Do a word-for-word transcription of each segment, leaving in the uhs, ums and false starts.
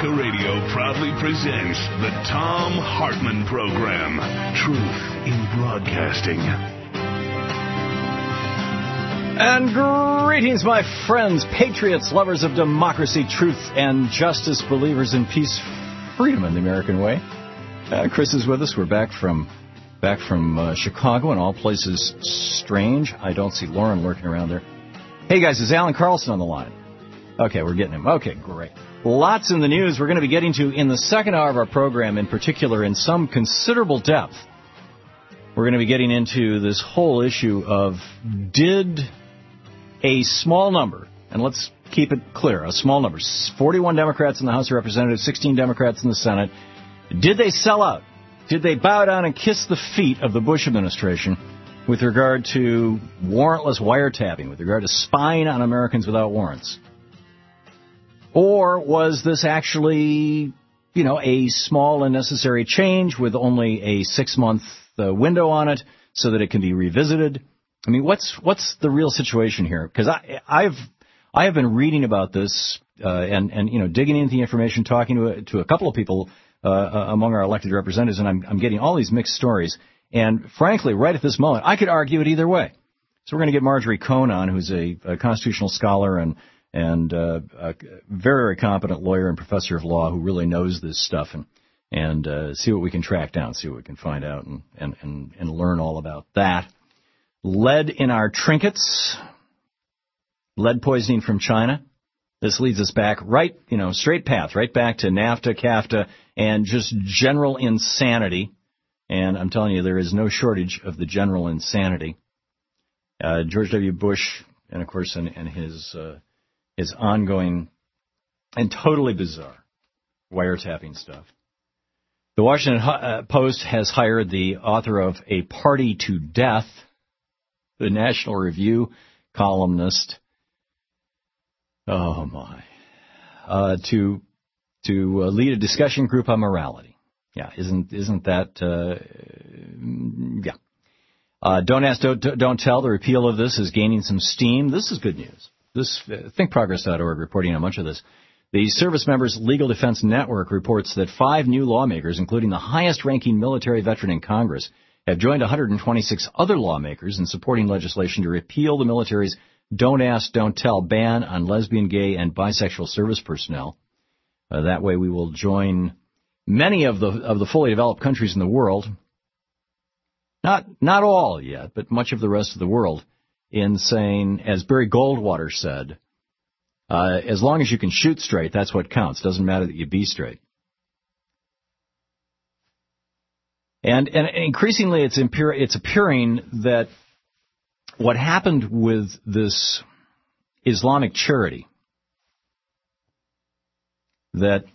America Radio proudly presents the Thom Hartmann Program. Truth in Broadcasting. And greetings, my friends, patriots, lovers of democracy, truth, and justice, believers in peace, freedom, and the American way. Uh, Chris is with us. We're back from back from uh, Chicago, and all places strange. I don't see Lauren lurking around there. Hey, guys, is Alan Carlson on the line? Okay, we're getting him. Okay, great. Lots in the news we're going to be getting to in the second hour of our program, in particular, in some considerable depth. We're going to be getting into this whole issue of did a small number, and let's keep it clear, a small number, forty-one Democrats in the House of Representatives, sixteen Democrats in the Senate, did they sell out? Did they bow down and kiss the feet of the Bush administration with regard to warrantless wiretapping, with regard to spying on Americans without warrants? Or was this actually, you know, a small and necessary change with only a six-month uh, window on it so that it can be revisited? I mean, what's what's the real situation here? Because I I've I have been reading about this uh, and and you know digging into the information, talking to a, to a couple of people uh, among our elected representatives, and I'm I'm getting all these mixed stories. And frankly, right at this moment, I could argue it either way. So we're going to get Marjorie Cohn on, who's a, a constitutional scholar and and uh, a very, very competent lawyer and professor of law who really knows this stuff, and and uh, see what we can track down, see what we can find out, and, and, and, and learn all about that. Lead in our trinkets, lead poisoning from China. This leads us back right, you know, straight path, right back to NAFTA, CAFTA, and just general insanity. And I'm telling you, there is no shortage of the general insanity. Uh, George W. Bush, and of course, and, and his uh, his ongoing and totally bizarre wiretapping stuff. The Washington Post has hired the author of A Party to Death, the National Review columnist. Oh my! Uh, to to uh, lead a discussion group on morality. Yeah, isn't isn't that? Uh, yeah. Uh, don't ask, don't, don't tell. The repeal of this is gaining some steam. This is good news. This uh, think progress dot org reporting on much of this. The Service Members Legal Defense Network reports that five new lawmakers, including the highest-ranking military veteran in Congress, have joined one hundred twenty-six other lawmakers in supporting legislation to repeal the military's Don't Ask, Don't Tell ban on lesbian, gay, and bisexual service personnel. Uh, that way we will join many of the of the fully developed countries in the world, not not all yet, but much of the rest of the world, in saying, as Barry Goldwater said, uh, as long as you can shoot straight, that's what counts. Doesn't matter that you be straight. And and increasingly, it's impar- it's appearing that what happened with this Islamic Charity that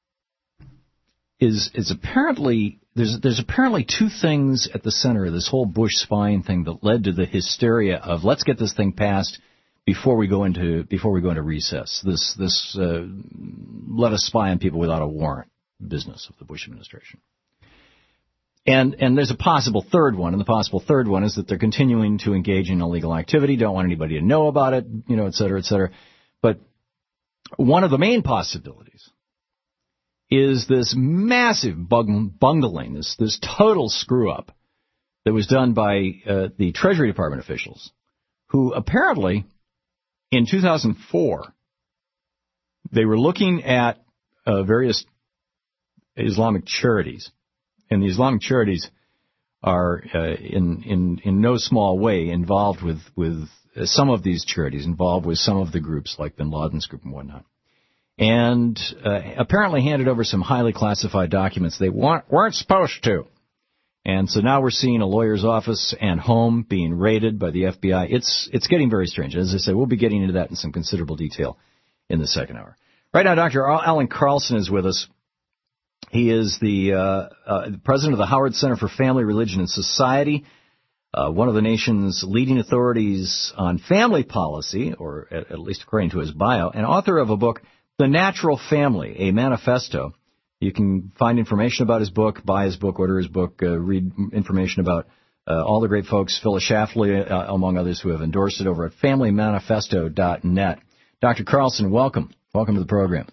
is is apparently there's there's apparently two things at the center of this whole Bush spying thing that led to the hysteria of let's get this thing passed before we go into before we go into recess. This this uh, let us spy on people without a warrant business of the Bush administration. And and there's a possible third one, and the possible third one is that they're continuing to engage in illegal activity, don't want anybody to know about it, you know, et cetera, et cetera. But one of the main possibilities is this massive bungling, this this total screw-up that was done by uh, the Treasury Department officials, who apparently, in two thousand four, they were looking at uh, various Islamic charities, and the Islamic charities are, uh, in, in, in no small way, involved with, with uh, some of these charities, involved with some of the groups, like Bin Laden's group and whatnot. And uh, apparently handed over some highly classified documents they weren't, weren't supposed to. And so now we're seeing a lawyer's office and home being raided by the F B I. It's it's getting very strange. As I said, we'll be getting into that in some considerable detail in the second hour. Right now, Doctor Alan Carlson is with us. He is the, uh, uh, the president of the Howard Center for Family, Religion, and Society, uh, one of the nation's leading authorities on family policy, or at, at least according to his bio, and author of a book, The Natural Family, a Manifesto. You can find information about his book, buy his book, order his book, uh, read information about uh, all the great folks, Phyllis Schlafly, uh, among others, who have endorsed it over at family manifesto dot net. Doctor Carlson, welcome. Welcome to the program.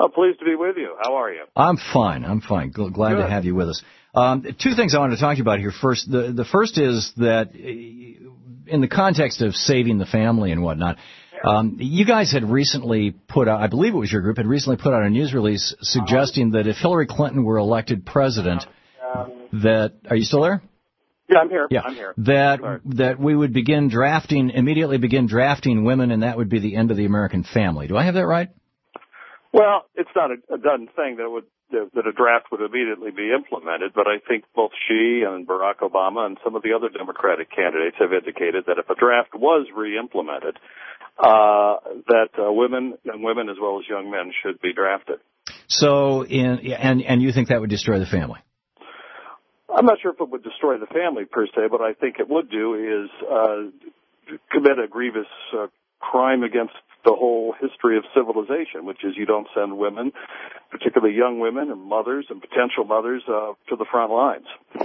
I'm pleased to be with you. How are you? I'm fine. I'm fine. Glad Good. to have you with us. Um, two things I wanted to talk to you about here. First, the, the first is that in the context of saving the family and whatnot, um, you guys had recently put out, I believe it was your group, had recently put out a news release suggesting that if Hillary Clinton were elected president, that, are you still there? Yeah, I'm here. Yeah, I'm here. That Sorry. that we would begin drafting, immediately begin drafting women, and that would be the end of the American family. Do I have that right? Well, it's not a, a done thing that would that a draft would immediately be implemented, but I think both she and Barack Obama and some of the other Democratic candidates have indicated that if a draft was re-implemented, uh, that uh, women, young women as well as young men should be drafted. So, in and and you think that would destroy the family? I'm not sure if it would destroy the family per se, but I think it would do is uh, commit a grievous uh, crime against the whole history of civilization, which is you don't send women, particularly young women and mothers and potential mothers, uh, to the front lines.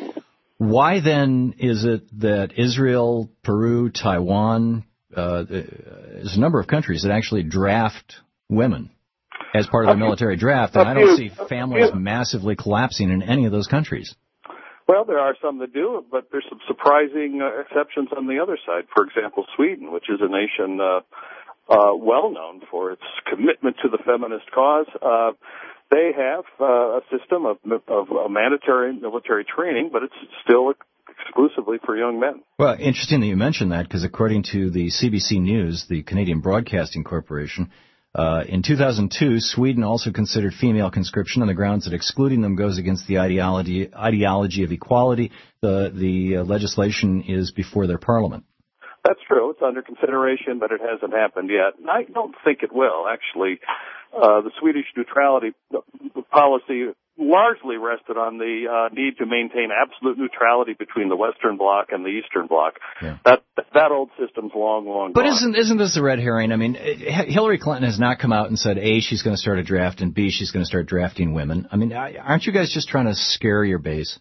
Why then is it that Israel, Peru, Taiwan, uh, there's a number of countries that actually draft women as part of the military draft, and I don't see families massively collapsing in any of those countries? Well, there are some that do, but there's some surprising uh, exceptions on the other side. For example, Sweden, which is a nation uh, uh, well known for its commitment to the feminist cause. Uh, they have uh, a system of, of uh, mandatory military training, but it's still exclusively for young men. Well, interesting that you mentioned that, because according to the C B C News, the Canadian Broadcasting Corporation, Uh, in two thousand two, Sweden also considered female conscription on the grounds that excluding them goes against the ideology ideology of equality. The the uh, legislation is before their parliament. That's true. It's under consideration, but it hasn't happened yet. And I don't think it will. Actually, uh, the Swedish neutrality policy largely rested on the uh, need to maintain absolute neutrality between the Western Bloc and the Eastern Bloc. Yeah. That that old system's long, long but gone. But isn't isn't this a red herring? I mean, Hillary Clinton has not come out and said, A, she's going to start a draft, and B, she's going to start drafting women. I mean, aren't you guys just trying to scare your base?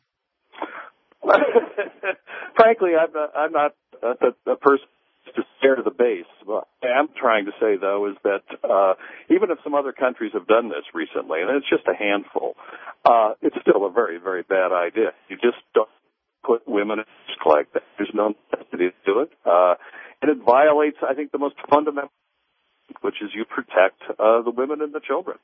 Frankly, I'm not, I'm not a, a person to scare the base. What I am trying to say, though, is that uh, even if some other countries have done this recently, and it's just a handful, uh, it's still a very, very bad idea. You just don't put women at risk like that. There's no necessity to do it. Uh, and it violates, I think, the most fundamental, which is you protect uh, the women and the children.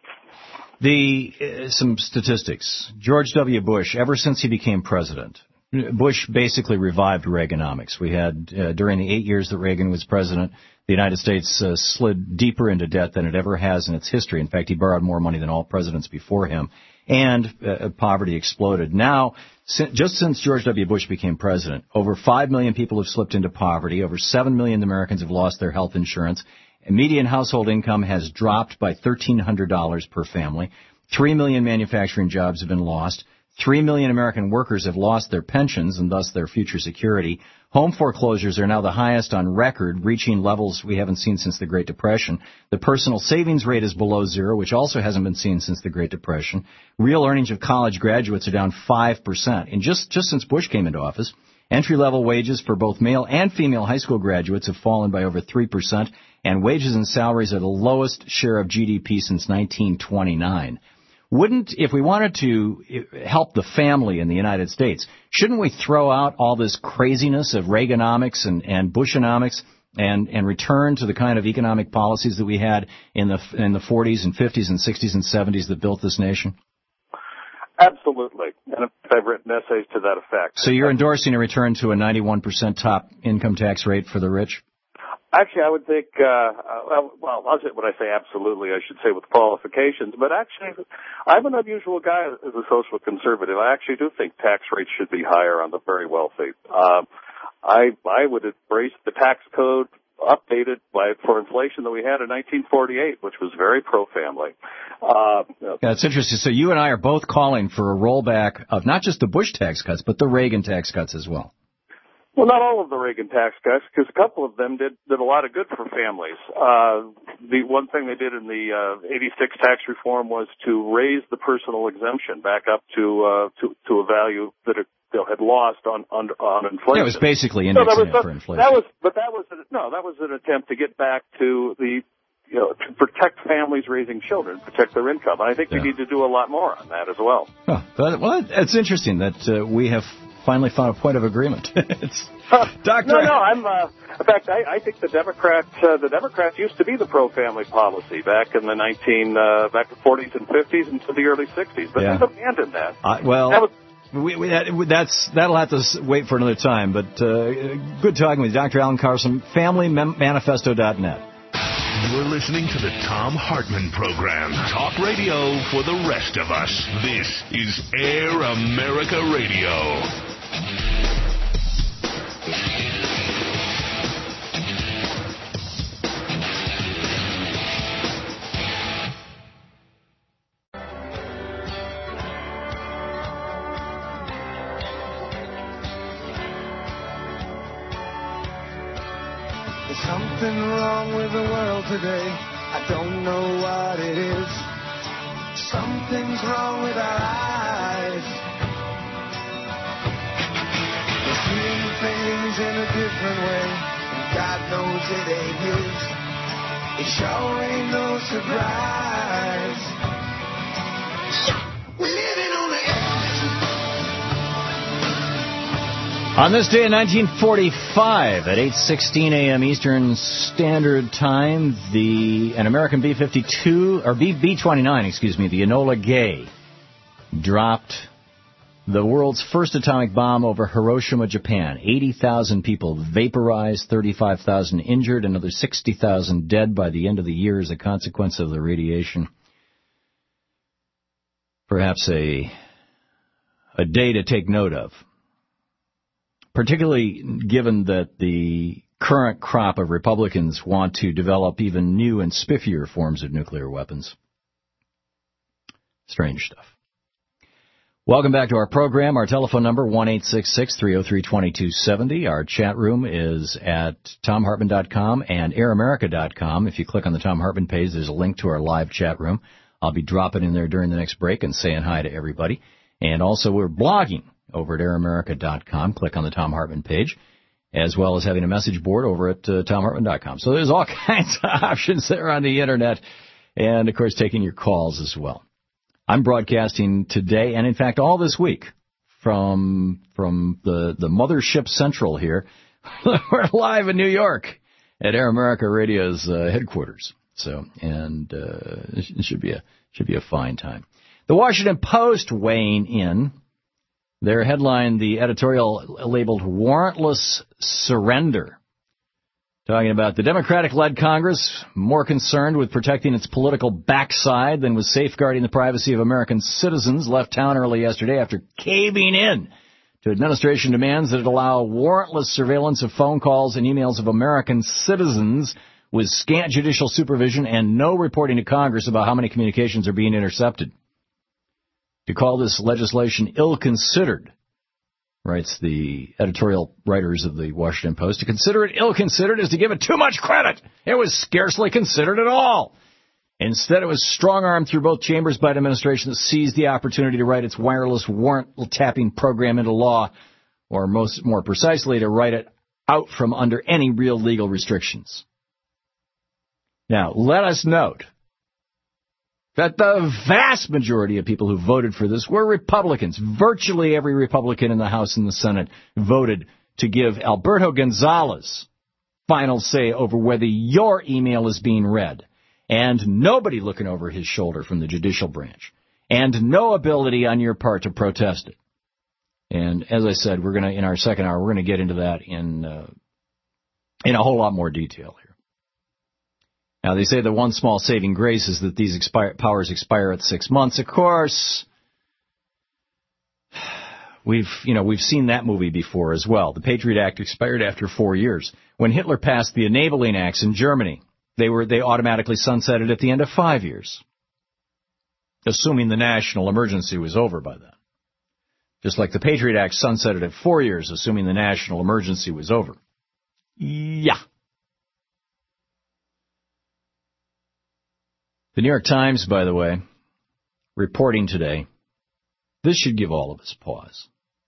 The uh, some statistics. George W. Bush, ever since he became president, Bush basically revived Reaganomics. We had, uh, during the eight years that Reagan was president, the United States uh, slid deeper into debt than it ever has in its history. In fact, he borrowed more money than all presidents before him, and uh, poverty exploded. Now, si- just since George W. Bush became president, over five million people have slipped into poverty. Over seven million Americans have lost their health insurance. And median household income has dropped by thirteen hundred dollars per family. Three million manufacturing jobs have been lost. Three million American workers have lost their pensions and thus their future security. Home foreclosures are now the highest on record, reaching levels we haven't seen since the Great Depression. The personal savings rate is below zero, which also hasn't been seen since the Great Depression. Real earnings of college graduates are down five percent. And just, just since Bush came into office, entry-level wages for both male and female high school graduates have fallen by over three percent, and wages and salaries are the lowest share of G D P since nineteen twenty-nine. Wouldn't, if we wanted to help the family in the United States, shouldn't we throw out all this craziness of Reaganomics and, and Bushonomics and, and return to the kind of economic policies that we had in the in the forties and fifties and sixties and seventies that built this nation? Absolutely. And I've written essays to that effect. So you're endorsing a return to a ninety-one percent top income tax rate for the rich? Actually, I would think, uh, well, well, I'll say, when I say absolutely, I should say with qualifications, but actually, I'm an unusual guy as a social conservative. I actually do think tax rates should be higher on the very wealthy. Um, I, I would embrace the tax code updated by, for inflation that we had in nineteen forty-eight, which was very pro-family. Uh, yeah, it's interesting. So you and I are both calling for a rollback of not just the Bush tax cuts, but the Reagan tax cuts as well. Well, not all of the Reagan tax cuts, because a couple of them did, did a lot of good for families. Uh, the one thing they did in the uh, eighty-six tax reform was to raise the personal exemption back up to uh, to, to a value that it you know, had lost on, on on inflation. Yeah, it was basically indexing so that was, it for inflation. That was, but that was no, that was an attempt to get back to the you know to protect families' raising children, protect their income. And I think yeah. we need to do a lot more on that as well. Huh. But, well, it's interesting that uh, we have finally found a point of agreement. it's, uh, Doctor No, no, I'm. Uh, in fact, I, I think the Democrats, uh, the Democrats used to be the pro-family policy back in the nineteen, uh, back the forties and fifties into the early sixties, but yeah. they've abandoned that. Uh, well. That was, We, we, that, that's, that'll have to wait for another time, but uh, good talking with you. Doctor Alan Carson, family manifesto dot net. You're listening to the Thom Hartmann Program. Talk radio for the rest of us. This is Air America Radio. Something wrong with the world today. I don't know what it is. Something's wrong with our eyes. We're seeing things in a different way, and God knows it ain't his. It sure ain't no surprise. We're living on the edge. On this day in nineteen forty-five, at eight sixteen a.m. Eastern Standard Time, the an American B fifty-two, or B twenty-nine, excuse me, the Enola Gay, dropped the world's first atomic bomb over Hiroshima, Japan. eighty thousand people vaporized, thirty-five thousand injured, another sixty thousand dead by the end of the year as a consequence of the radiation. Perhaps a a day to take note of. Particularly given that the current crop of Republicans want to develop even new and spiffier forms of nuclear weapons. Strange stuff. Welcome back to our program. Our telephone number, one eight six six, three oh three, two two seven oh. Our chat room is at tom hartmann dot com and air america dot com. If you click on the Thom Hartmann page, there's a link to our live chat room. I'll be dropping in there during the next break and saying hi to everybody. And also, we're blogging over at air america dot com. Click on the Thom Hartmann page, as well as having a message board over at uh, tom hartmann dot com. So there's all kinds of options there on the Internet, and, of course, taking your calls as well. I'm broadcasting today, and, in fact, all this week from from the, the Mothership Central here. We're live in New York at Air America Radio's uh, headquarters. So, and uh, it should be a should be a fine time. The Washington Post weighing in. Their headline, the editorial labeled "Warrantless Surrender," talking about the Democratic-led Congress more concerned with protecting its political backside than with safeguarding the privacy of American citizens, left town early yesterday after caving in to administration demands that it allow warrantless surveillance of phone calls and emails of American citizens with scant judicial supervision and no reporting to Congress about how many communications are being intercepted. To call this legislation ill-considered, writes the editorial writers of the Washington Post, to consider it ill-considered is to give it too much credit. It was scarcely considered at all. Instead, it was strong-armed through both chambers by an administration that seized the opportunity to write its wireless warrant-tapping program into law, or most more precisely, to write it out from under any real legal restrictions. Now, let us note that the vast majority of people who voted for this were Republicans. Virtually every Republican in the House and the Senate voted to give Alberto Gonzales final say over whether your email is being read. And nobody looking over his shoulder from the judicial branch. And no ability on your part to protest it. And as I said, we're going to, in our second hour, we're going to get into that in uh, in a whole lot more detail here. Now, they say the one small saving grace is that these expire, powers expire at six months. Of course, we've, you know, we've seen that movie before as well. The Patriot Act expired after four years. When Hitler passed the Enabling Acts in Germany, they were they automatically sunsetted at the end of five years, assuming the national emergency was over by then. Just like the Patriot Act sunsetted at four years, assuming the national emergency was over. Yeah. The New York Times, by the way, reporting today, this should give all of us pause.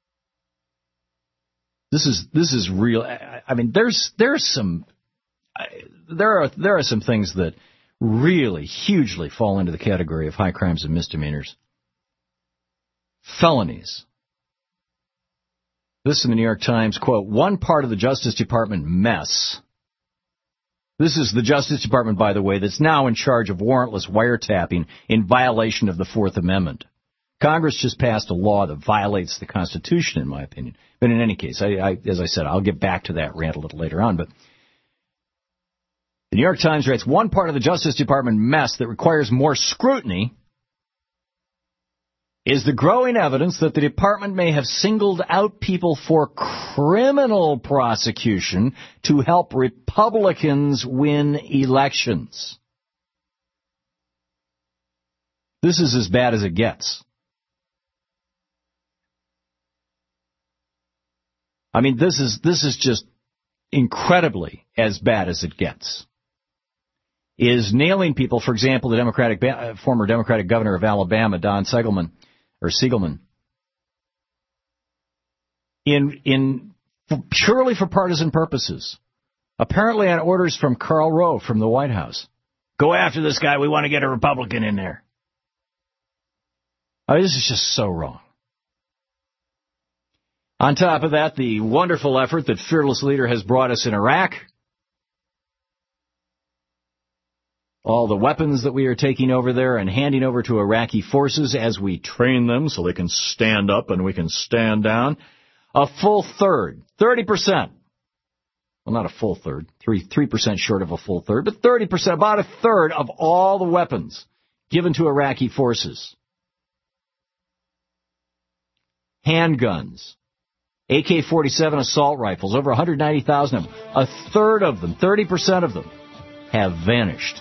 This is this is real. I, I mean, there's there's some there are there are some things that really hugely fall into the category of high crimes and misdemeanors. Felonies. This in the New York Times, quote, one part of the Justice Department mess. This is the Justice Department, by the way, that's now in charge of warrantless wiretapping in violation of the Fourth Amendment. Congress just passed a law that violates the Constitution, in my opinion. But in any case, I, I, as I said, I'll get back to that rant a little later on. But the New York Times writes, one part of the Justice Department mess that requires more scrutiny is the growing evidence that the department may have singled out people for criminal prosecution to help Republicans win elections. This is as bad as it gets. I mean, this is this is just incredibly as bad as it gets. Is nailing people, for example, the Democratic uh, former Democratic governor of Alabama, Don Siegelman, or Siegelman, in in purely for partisan purposes, apparently on orders from Karl Rove from the White House. Go after this guy. We want to get a Republican in there. I mean, this is just so wrong. On top of that, the wonderful effort that fearless leader has brought us in Iraq. All the weapons that we are taking over there and handing over to Iraqi forces as we train them so they can stand up and we can stand down. A full third, thirty percent. Well, not a full third, three, three percent short of a full third, but thirty percent, about a third of all the weapons given to Iraqi forces. Handguns, A K forty-seven assault rifles, over one hundred ninety thousand of them. A third of them, thirty percent of them, have vanished.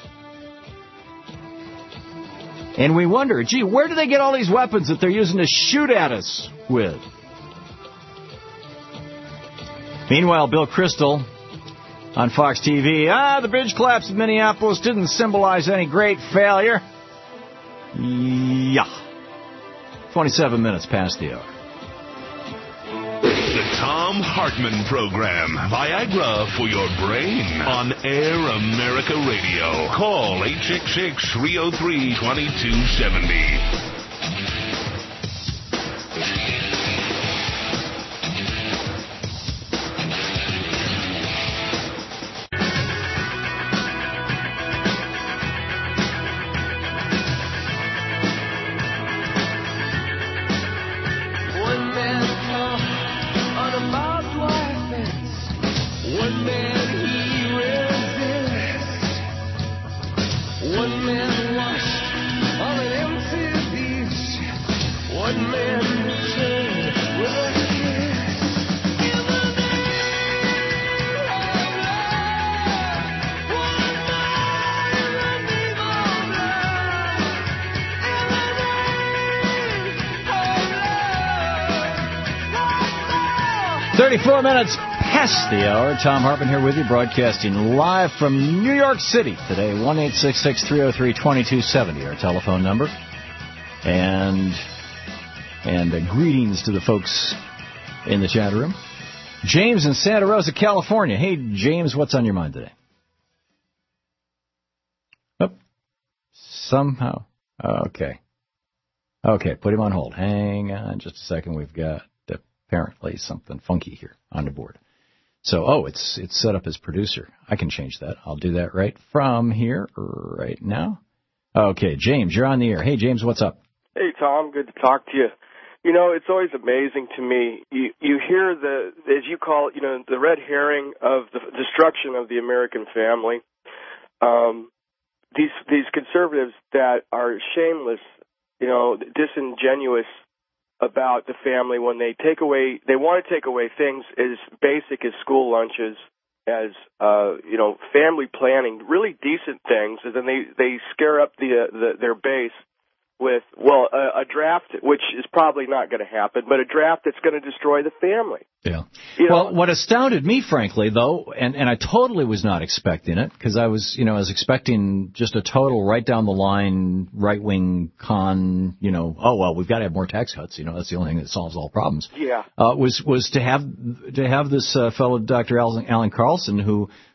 And we wonder, gee, where do they get all these weapons that they're using to shoot at us with? Meanwhile, Bill Kristol on Fox T V, ah, the bridge collapse in Minneapolis didn't symbolize any great failure. Yeah. twenty-seven minutes past the hour. The Thom Hartmann Program. Viagra for your brain on Air America Radio. Call eight six six, three oh three, two two seven oh. thirty-four minutes past the hour. Thom Hartmann here with you, broadcasting live from New York City today. one eight six six, three oh three, two two seven oh, our telephone number. And and uh, greetings to the folks in the chat room. James in Santa Rosa, California. Hey, James, what's on your mind today? Oh, somehow. Okay. Okay, put him on hold. Hang on just a second. We've got apparently something funky here on the board. So, oh, it's it's set up as producer. I can change that. I'll do that right from here right now. Okay, James, you're on the air. Hey, James, what's up? Hey, Tom, good to talk to you. You know, it's always amazing to me. You you hear the, as you call it, you know, the red herring of the destruction of the American family. Um, these these conservatives that are shameless, you know, disingenuous about the family when they take away, they want to take away things as basic as school lunches, as, uh, you know, family planning, really decent things, and then they, they scare up the, uh, the their base with, well, a, a draft, which is probably not going to happen, but a draft that's going to destroy the family. Yeah. You know, well, what astounded me, frankly, though, and, and I totally was not expecting it, because I was, you know, I was expecting just a total right down the line, right-wing con, you know, oh, well, we've got to have more tax cuts, you know, that's the only thing that solves all problems. Yeah. Uh, was, was to have, to have this uh, fellow, Doctor Alan, Alan Carlson, who,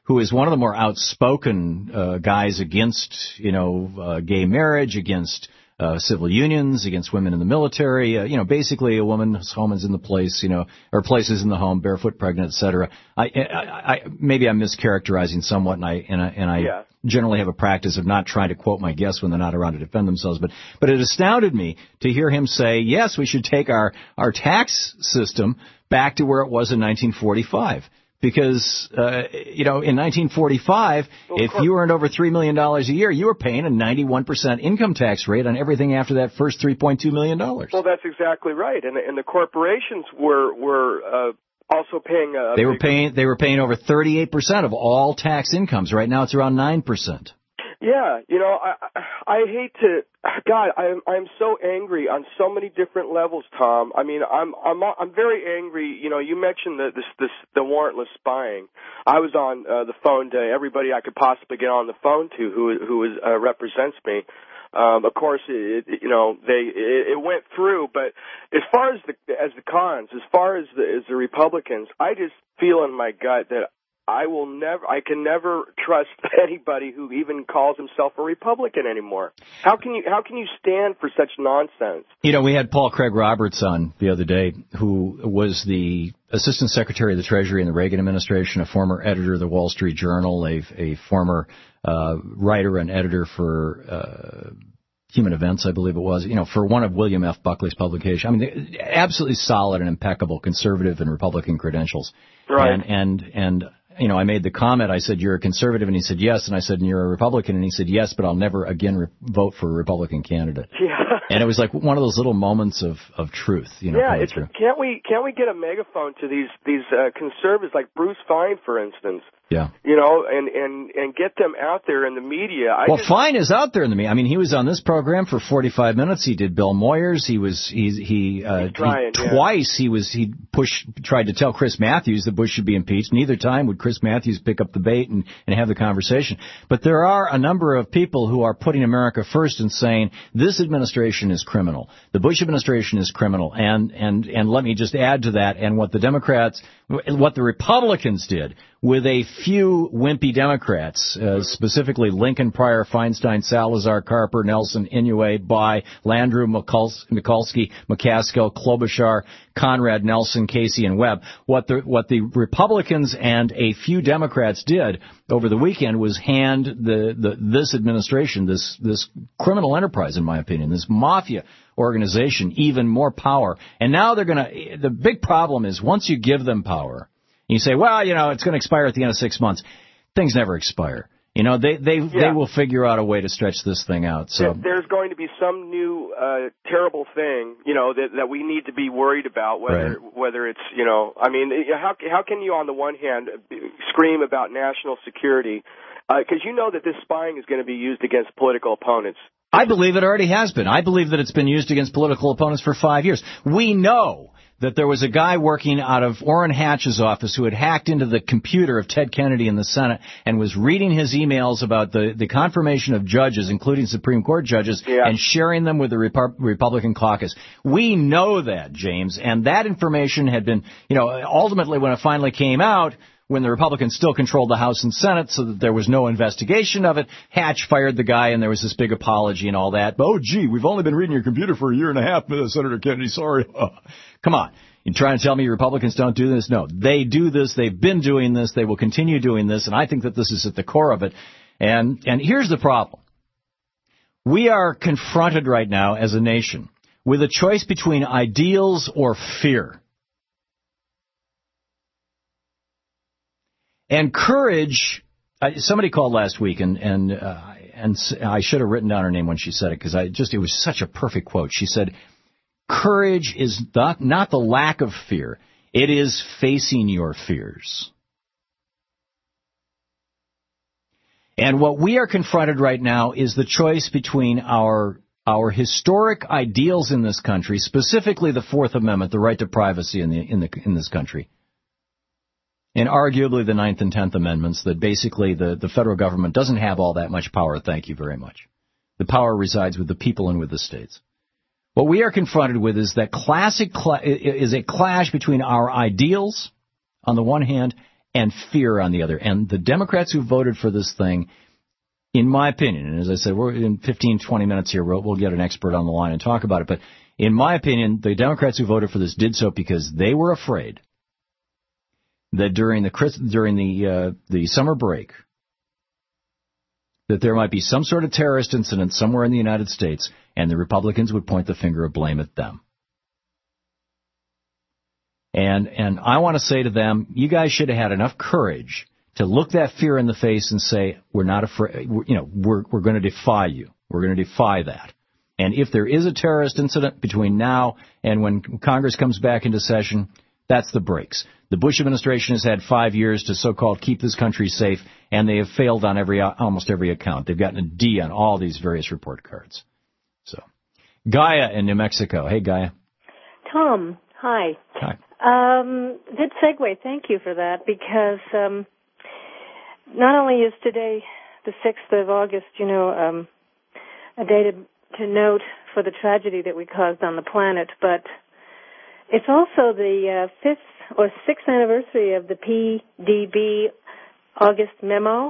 who is one of the more outspoken uh, guys against, you know, uh, gay marriage, against uh, civil unions, against women in the military. Uh, you know, basically a woman's home is in the place, you know, or places in the home, barefoot, pregnant, et cetera. I, I, I, maybe I'm mischaracterizing somewhat, and I and I, and I yeah. generally have a practice of not trying to quote my guests when they're not around to defend themselves. But but it astounded me to hear him say, yes, we should take our our tax system back to where it was in nineteen forty-five. Because, uh, you know, in nineteen forty-five, well, if you earned over three million dollars a year, you were paying a ninety-one percent income tax rate on everything after that first three point two million dollars. Well, that's exactly right. And, and the corporations were, were, uh, also paying, uh, they were paying, they were paying over thirty-eight percent of all tax incomes. Right now it's around nine percent. Yeah, you know, I I hate to, God, I'm I'm so angry on so many different levels, Tom. I mean, I'm I'm I'm very angry. You know, you mentioned the this this the warrantless spying. I was on uh, the phone to everybody I could possibly get on the phone to who who is, uh, represents me. Um, of course, it, it, you know, they it, it went through. But as far as the as the cons, as far as the as the Republicans, I just feel in my gut that I will never, I can never trust anybody who even calls himself a Republican anymore. How can you, how can you stand for such nonsense? You know, we had Paul Craig Roberts on the other day, who was the Assistant Secretary of the Treasury in the Reagan administration, a former editor of the Wall Street Journal, a, a former uh, writer and editor for uh, Human Events, I believe it was, you know, for one of William F. Buckley's publications. I mean, absolutely solid and impeccable conservative and Republican credentials. Right. And, and, and, you know, I made the comment, I said, you're a conservative, and he said, yes, and I said, and you're a Republican, and he said, yes, but I'll never again re- vote for a Republican candidate. Yeah. And it was like one of those little moments of, of truth, you know. Yeah, it's, through. can't we can't we get a megaphone to these these uh, conservatives like Bruce Fein, for instance? Yeah. You know, and, and, and get them out there in the media. I well, just... Fein is out there in the media. I mean, he was on this program for forty-five minutes. He did Bill Moyers. He was he he, uh, trying, he yeah. twice he was he pushed tried to tell Chris Matthews that Bush should be impeached. Neither time would Chris Matthews pick up the bait and, and have the conversation. But there are a number of people who are putting America first and saying this administration is criminal. The Bush administration is criminal. And and and let me just add to that. And what the Democrats, what the Republicans did with a few wimpy Democrats, uh, specifically Lincoln, Pryor, Feinstein, Salazar, Carper, Nelson, Inouye, Bai, Landrieu, Mikulski, Mikulski, McCaskill, Klobuchar, Conrad, Nelson, Casey, and Webb. What the what the Republicans and a few Democrats did over the weekend was hand the, the this administration, this this criminal enterprise, in my opinion, this mafia organization, even more power. And now they're going to. The big problem is once you give them power. You say, well, you know, it's going to expire at the end of six months. Things never expire. You know, they they yeah. they will figure out a way to stretch this thing out. So there's going to be some new uh, terrible thing, you know, that that we need to be worried about. Whether right. whether it's, you know, I mean, how how can you on the one hand scream about national security because uh, you know that this spying is going to be used against political opponents. I believe it already has been. I believe that it's been used against political opponents for five years. We know that there was a guy working out of Orrin Hatch's office who had hacked into the computer of Ted Kennedy in the Senate and was reading his emails about the, the confirmation of judges, including Supreme Court judges, yeah. and sharing them with the Repu- Republican caucus. We know that, James, and that information had been, you know, ultimately when it finally came out, when the Republicans still controlled the House and Senate so that there was no investigation of it, Hatch fired the guy and there was this big apology and all that. But, oh, gee, we've only been reading your computer for a year and a half, Senator Kennedy, sorry. Oh, come on. You're trying to tell me Republicans don't do this? No, they do this. They've been doing this. They will continue doing this. And I think that this is at the core of it. And, and here's the problem. We are confronted right now as a nation with a choice between ideals or fear. And courage, uh, somebody called last week, and and uh, and I should have written down her name when she said it, because I just it was such a perfect quote. She said, courage is not, not the lack of fear. It is facing your fears. And what we are confronted right now is the choice between our our historic ideals in this country, specifically the Fourth Amendment, the right to privacy in the in the in this country, and arguably the Ninth and Tenth Amendments, that basically the, the federal government doesn't have all that much power, thank you very much. The power resides with the people and with the states. What we are confronted with is that classic cl- is a clash between our ideals, on the one hand, and fear on the other. And the Democrats who voted for this thing, in my opinion, and as I said, we're in fifteen, twenty minutes here, we'll, we'll get an expert on the line and talk about it, but in my opinion, the Democrats who voted for this did so because they were afraid that during the during the uh, the summer break, that there might be some sort of terrorist incident somewhere in the United States, and the Republicans would point the finger of blame at them. And and I want to say to them, you guys should have had enough courage to look that fear in the face and say, we're not afraid, you know, we're we're going to defy you. We're going to defy that. And if there is a terrorist incident between now and when Congress comes back into session, that's the breaks. The Bush administration has had five years to so-called keep this country safe, and they have failed on every almost every account. They've gotten a D on all these various report cards. So, Gaia in New Mexico. Hey, Gaia. Tom, hi. Hi. Um, good segue. Thank you for that, because um, not only is today the sixth of August, you know, um, a day to, to note for the tragedy that we caused on the planet, but it's also the uh, fifth or sixth anniversary of the P D B August memo.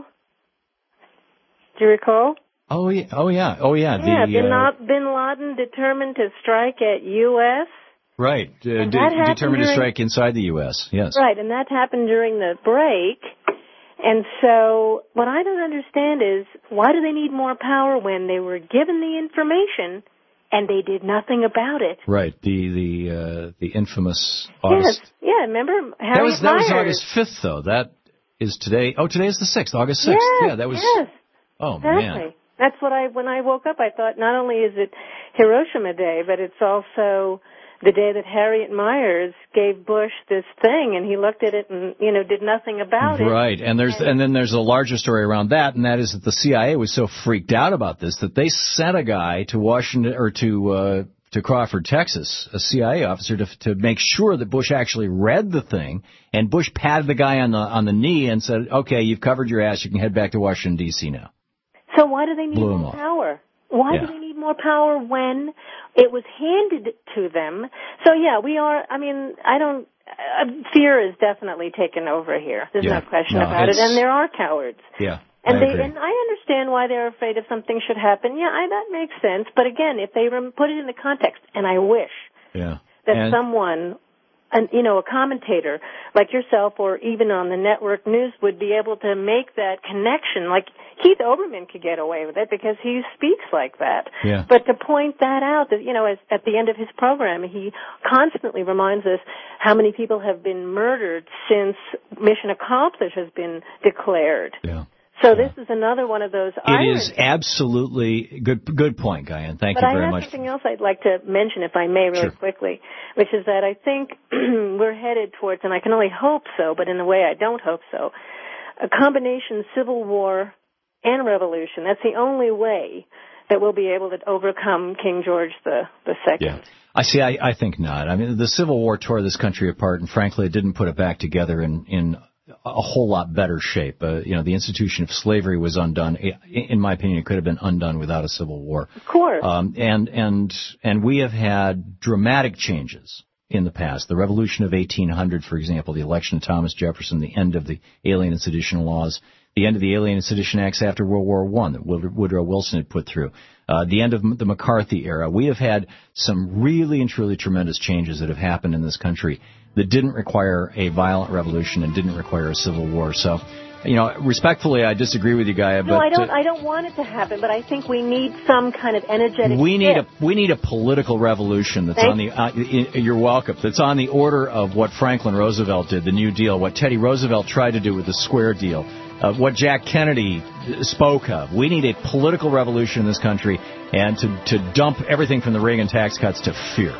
Do you recall? Oh, yeah. Oh, yeah. Oh, yeah. Yeah, the, bin, uh, bin Laden determined to strike at U S Right. Uh, de- determined during, to strike inside the U S Yes. Right, and that happened during the break. And so what I don't understand is, why do they need more power when they were given the information and they did nothing about it? Right. The the uh, the infamous August. Yes. Yeah, remember Harriet That was that was Myers. August fifth, though. That is today. Oh, today is the sixth, August sixth. Yes, yeah, that was. Yes. Oh, exactly. man. That's what I, when I woke up, I thought not only is it Hiroshima Day, but it's also the day that Harriet Myers gave Bush this thing, and he looked at it and, you know, did nothing about it. Right, and there's and, and then there's a larger story around that, and that is that the C I A was so freaked out about this that they sent a guy to Washington or to uh, to Crawford, Texas, a C I A officer, to to make sure that Bush actually read the thing, and Bush patted the guy on the on the knee and said, "Okay, you've covered your ass. You can head back to Washington D C now." So why do they need Blew more power? Why yeah. do they need more power when it was handed to them? So, yeah, we are, I mean, I don't, uh, fear is definitely taken over here. There's yeah. no question no, about it. And there are cowards. Yeah. And I they, agree. and I understand why they're afraid if something should happen. Yeah, I, that makes sense. But again, if they rem- put it in the context, and I wish yeah. that and someone, an, you know, a commentator like yourself or even on the network news would be able to make that connection. Like Keith Olbermann could get away with it because he speaks like that. Yeah. But to point that out, that, you know, as, at the end of his program, he constantly reminds us how many people have been murdered since Mission Accomplished has been declared. Yeah. So yeah. this is another one of those It ironies. is absolutely good. Good point, Guy, and thank but you very I have much. something else I'd like to mention, if I may, really Sure. quickly, which is that I think we're headed towards, and I can only hope so, but in a way I don't hope so, a combination civil war and revolution. That's the only way that we'll be able to overcome King George the the Second. Yeah. I see. I, I think not. I mean, the Civil War tore this country apart, and frankly, it didn't put it back together in in a whole lot better shape. Uh, you know, the institution of slavery was undone. In my opinion, it could have been undone without a civil war. Of course. Um, and and and we have had dramatic changes in the past. The Revolution of eighteen hundred, for example, the election of Thomas Jefferson, the end of the Alien and Sedition laws, the end of the Alien and Sedition Acts after World War One that Woodrow Wilson had put through, uh, the end of the McCarthy era. We have had some really and truly tremendous changes that have happened in this country that didn't require a violent revolution and didn't require a civil war. So, you know, respectfully, I disagree with you, Gaia. No, but I don't. uh, I don't want it to happen, but I think we need some kind of energetic. We need shift. a we need a political revolution that's Thank on the. Uh, you're welcome. That's on the order of what Franklin Roosevelt did, the New Deal, what Teddy Roosevelt tried to do with the Square Deal, uh, what Jack Kennedy spoke of. We need a political revolution in this country, and to to dump everything from the Reagan tax cuts to fear.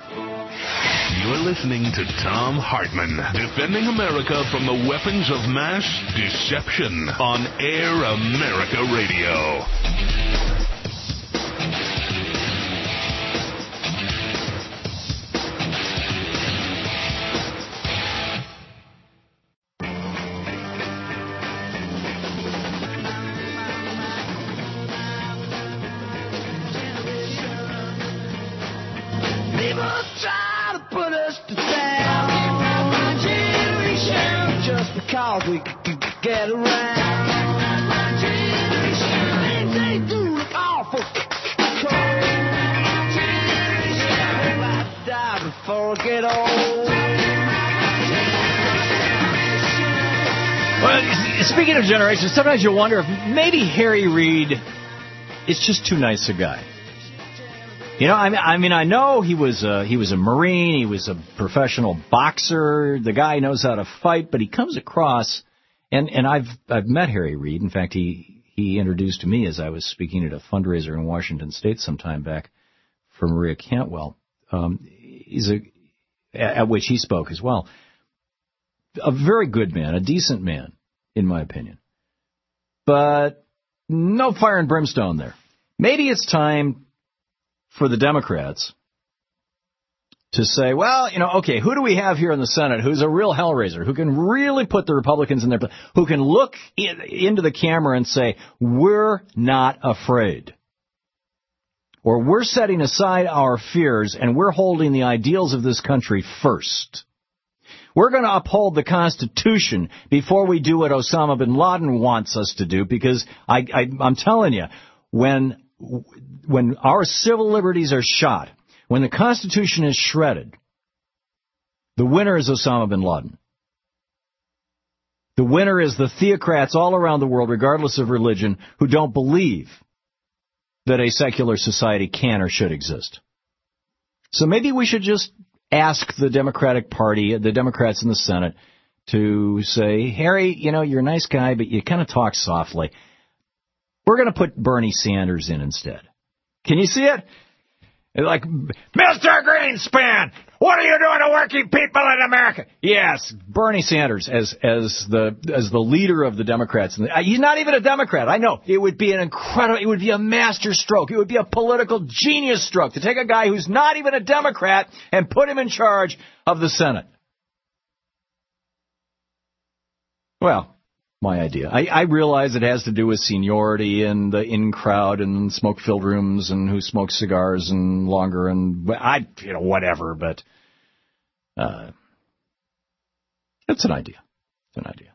You're listening to Tom Hartman, defending America from the weapons of mass deception on Air America Radio. cause we can get around. They do look awful cold. I die before I get old. Well, speaking of generations, sometimes you wonder if maybe Harry Reid is just too nice a guy. You know, I mean, I mean, I know he was a, he was a Marine, he was a professional boxer. The guy knows how to fight, but he comes across, and, and I've I've met Harry Reid. In fact, he he introduced me as I was speaking at a fundraiser in Washington State some time back for Maria Cantwell. Um, he's a at which he spoke as well. A very good man, a decent man, in my opinion. But no fire and brimstone there. Maybe it's time for the Democrats to say, well, you know, okay, who do we have here in the Senate who's a real hellraiser, who can really put the Republicans in their place, who can look in, into the camera and say, we're not afraid, or we're setting aside our fears and we're holding the ideals of this country first. We're going to uphold the Constitution before we do what Osama bin Laden wants us to do, because I, I, I'm telling you, when when our civil liberties are shot, when the Constitution is shredded, the winner is Osama bin Laden. The winner is the theocrats all around the world, regardless of religion, who don't believe that a secular society can or should exist. So maybe we should just ask the Democratic Party, the Democrats in the Senate, to say, Harry, you know, you're a nice guy, but you kind of talk softly. We're going to put Bernie Sanders in instead. Can you see it? Like, Mister Greenspan, what are you doing to working people in America? Yes, Bernie Sanders as as the as the leader of the Democrats. He's not even a Democrat. I know. It would be an incredible, it would be a master stroke. It would be a political genius stroke to take a guy who's not even a Democrat and put him in charge of the Senate. Well, my idea. I, I realize it has to do with seniority and the in-crowd and smoke-filled rooms and who smokes cigars and longer and I, you know, whatever. But uh, it's an idea. It's an idea.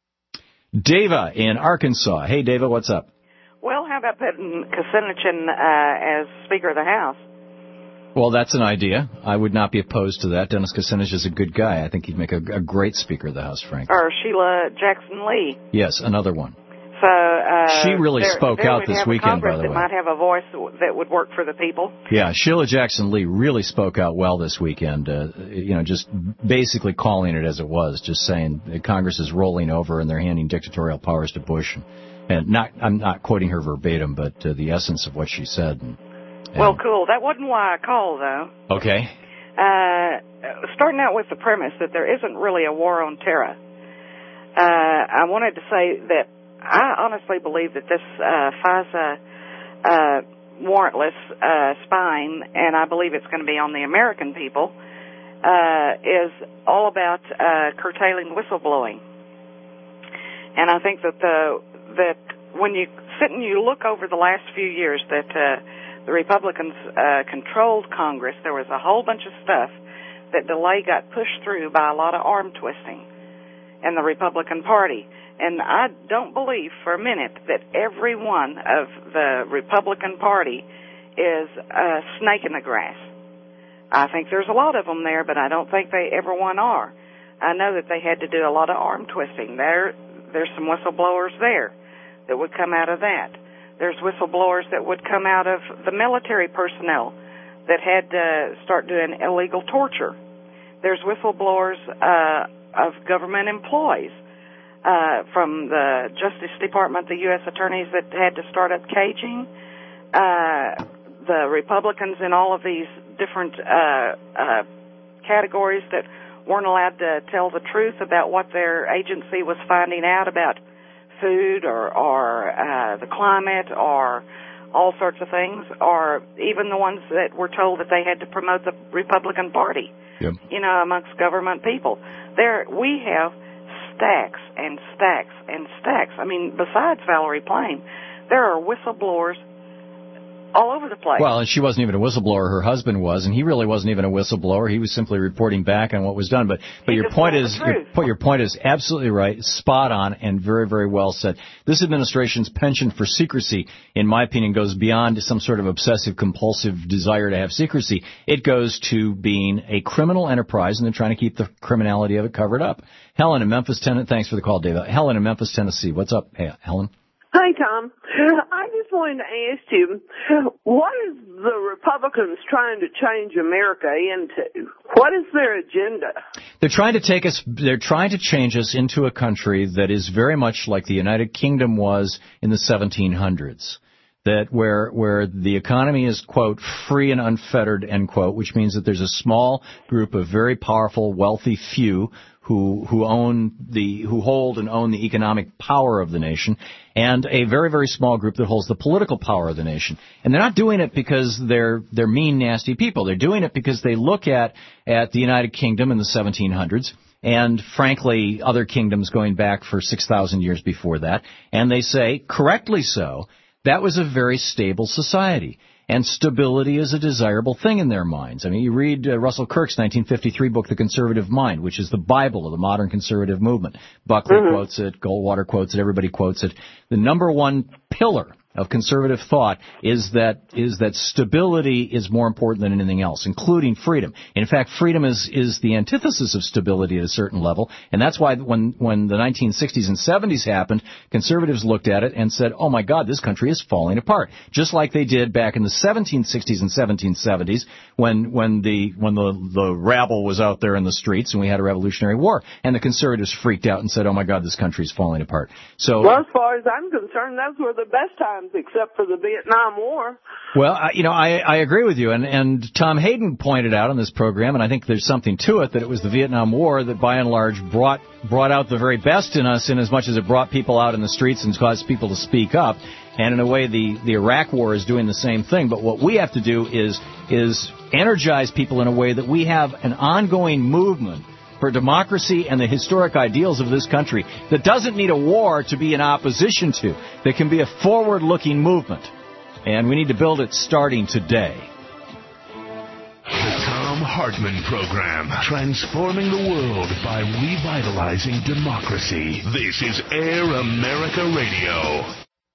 Dava in Arkansas. Hey, Dava, what's up? Well, how about putting Kucinich uh, as Speaker of the House? Well, that's an idea. I would not be opposed to that. Dennis Kucinich is a good guy. I think he'd make a, a great Speaker of the House, Frank. Or Sheila Jackson-Lee. Yes, another one. So uh, she really there, spoke there out this weekend, by the way. That might have a voice that would work for the people. Yeah, Sheila Jackson-Lee really spoke out well this weekend. Uh, you know, just basically calling it as it was, just saying that Congress is rolling over and they're handing dictatorial powers to Bush. And, and not, I'm not quoting her verbatim, but uh, the essence of what she said. And, and well, cool. That wasn't why I called, though. Okay. Uh, starting out with the premise that there isn't really a war on terror, uh, I wanted to say that I honestly believe that this uh, FISA uh, warrantless uh, spying, and I believe it's going to be on the American people, uh, is all about uh, curtailing whistleblowing. And I think that the that when you sit and you look over the last few years that uh, the Republicans uh, controlled Congress, there was a whole bunch of stuff that delay got pushed through by a lot of arm twisting in the Republican Party. And I don't believe for a minute that every one of the Republican Party is a snake in the grass. I think there's a lot of them there, but I don't think they every one are. I know that they had to do a lot of arm twisting. There, there's some whistleblowers there that would come out of that. There's whistleblowers that would come out of the military personnel that had to start doing illegal torture. There's whistleblowers uh, of government employees. Uh, from the Justice Department, the U S attorneys that had to start up caging, uh, the Republicans in all of these different uh, uh, categories that weren't allowed to tell the truth about what their agency was finding out about food or, or uh, the climate or all sorts of things, or even the ones that were told that they had to promote the Republican Party, yep. you know, amongst government people. There, we have stacks and stacks and stacks. I mean, besides Valerie Plame, there are whistleblowers all over the place. Well, and she wasn't even a whistleblower. Her husband was, and he really wasn't even a whistleblower. He was simply reporting back on what was done. But but your point is your, your point is absolutely right, spot on, and very, very well said. This administration's penchant for secrecy, in my opinion, goes beyond some sort of obsessive-compulsive desire to have secrecy. It goes to being a criminal enterprise, and they're trying to keep the criminality of it covered up. Helen in Memphis, Tennessee. Thanks for the call, David. Helen in Memphis, Tennessee. What's up, hey, Helen? Hi, Tom. I just wanted to ask you, what is the Republicans trying to change America into? What is their agenda? They're trying to take us, they're trying to change us into a country that is very much like the United Kingdom was in the seventeen hundreds. That where where the economy is, quote, free and unfettered, end quote, which means that there's a small group of very powerful, wealthy few who who own the who hold and own the economic power of the nation, and a very, very small group that holds the political power of the nation. And they're not doing it because they're they're mean, nasty people. They're doing it because they look at at the United Kingdom in the seventeen hundreds. And frankly, other kingdoms going back for six thousand years before that, and they say, correctly so, that was a very stable society, and stability is a desirable thing in their minds. I mean, you read uh, Russell Kirk's nineteen fifty-three book, The Conservative Mind, which is the Bible of the modern conservative movement. Buckley mm-hmm. quotes it, Goldwater quotes it, everybody quotes it. The number one pillar of conservative thought is that is that stability is more important than anything else, including freedom. In fact, freedom is is the antithesis of stability at a certain level, and that's why when when the nineteen sixties and seventies happened, conservatives looked at it and said, "Oh my God, this country is falling apart," just like they did back in the seventeen sixties and seventeen seventies when when the when the the rabble was out there in the streets and we had a Revolutionary War, and the conservatives freaked out and said, "Oh my God, this country is falling apart." So, well, as far as I'm concerned, those were the best times, except for the Vietnam War. Well, I, you know, I, I agree with you, and, and Tom Hayden pointed out on this program, and I think there's something to it, that it was the Vietnam War that by and large brought brought out the very best in us, in as much as it brought people out in the streets and caused people to speak up. And in a way, the, the Iraq War is doing the same thing. But what we have to do is is energize people in a way that we have an ongoing movement for democracy and the historic ideals of this country that doesn't need a war to be in opposition to, that can be a forward-looking movement. And we need to build it starting today. The Thom Hartmann Program, transforming the world by revitalizing democracy. This is Air America Radio.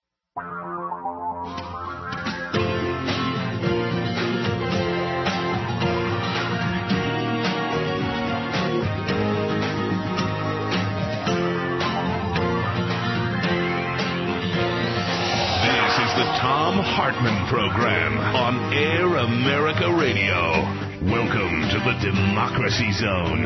Thom Hartmann Program on Air America Radio. Welcome to the Democracy Zone.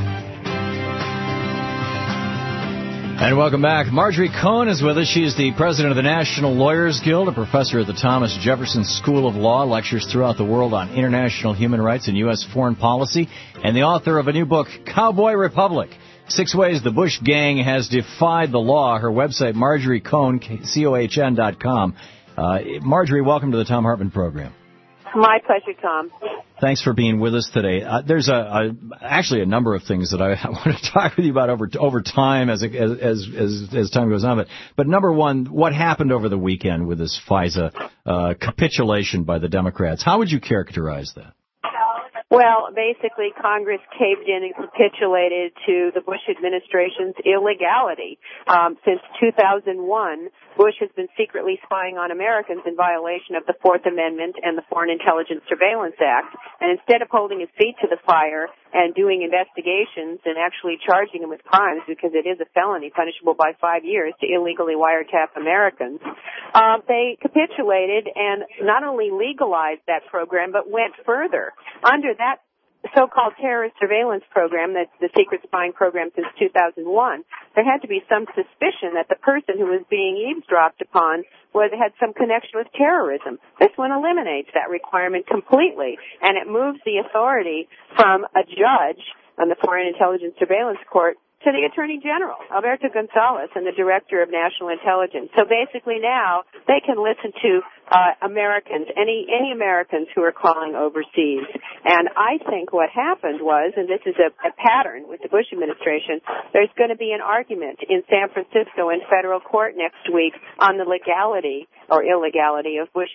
And welcome back. Marjorie Cohn is with us. She is the president of the National Lawyers Guild, a professor at the Thomas Jefferson School of Law, lectures throughout the world on international human rights and U S foreign policy, and the author of a new book, Cowboy Republic: Six Ways the Bush Gang Has Defied the Law. Her website, Marjorie Cohn, C O H N dot com. Uh, Marjorie, welcome to the Thom Hartmann Program. My pleasure, Tom. Thanks for being with us today. Uh, there's a, a actually a number of things that I, I want to talk with you about over over time as as as as time goes on. But but number one, what happened over the weekend with this FISA uh, capitulation by the Democrats? How would you characterize that? Well, basically, Congress caved in and capitulated to the Bush administration's illegality. Um, since two thousand one, Bush has been secretly spying on Americans in violation of the Fourth Amendment and the Foreign Intelligence Surveillance Act. And instead of holding his feet to the fire and doing investigations and actually charging him with crimes, because it is a felony punishable by five years to illegally wiretap Americans, um, they capitulated and not only legalized that program, but went further. Under that so-called terrorist surveillance program, that's the secret spying program since two thousand one, there had to be some suspicion that the person who was being eavesdropped upon was had some connection with terrorism. This one eliminates that requirement completely, and it moves the authority from a judge on the Foreign Intelligence Surveillance Court to the Attorney General, Alberto Gonzales, and the Director of National Intelligence. So basically now they can listen to uh, Americans, any any Americans who are calling overseas. And I think what happened was, and this is a, a pattern with the Bush administration, there's going to be an argument in San Francisco in federal court next week on the legality or illegality of Bush's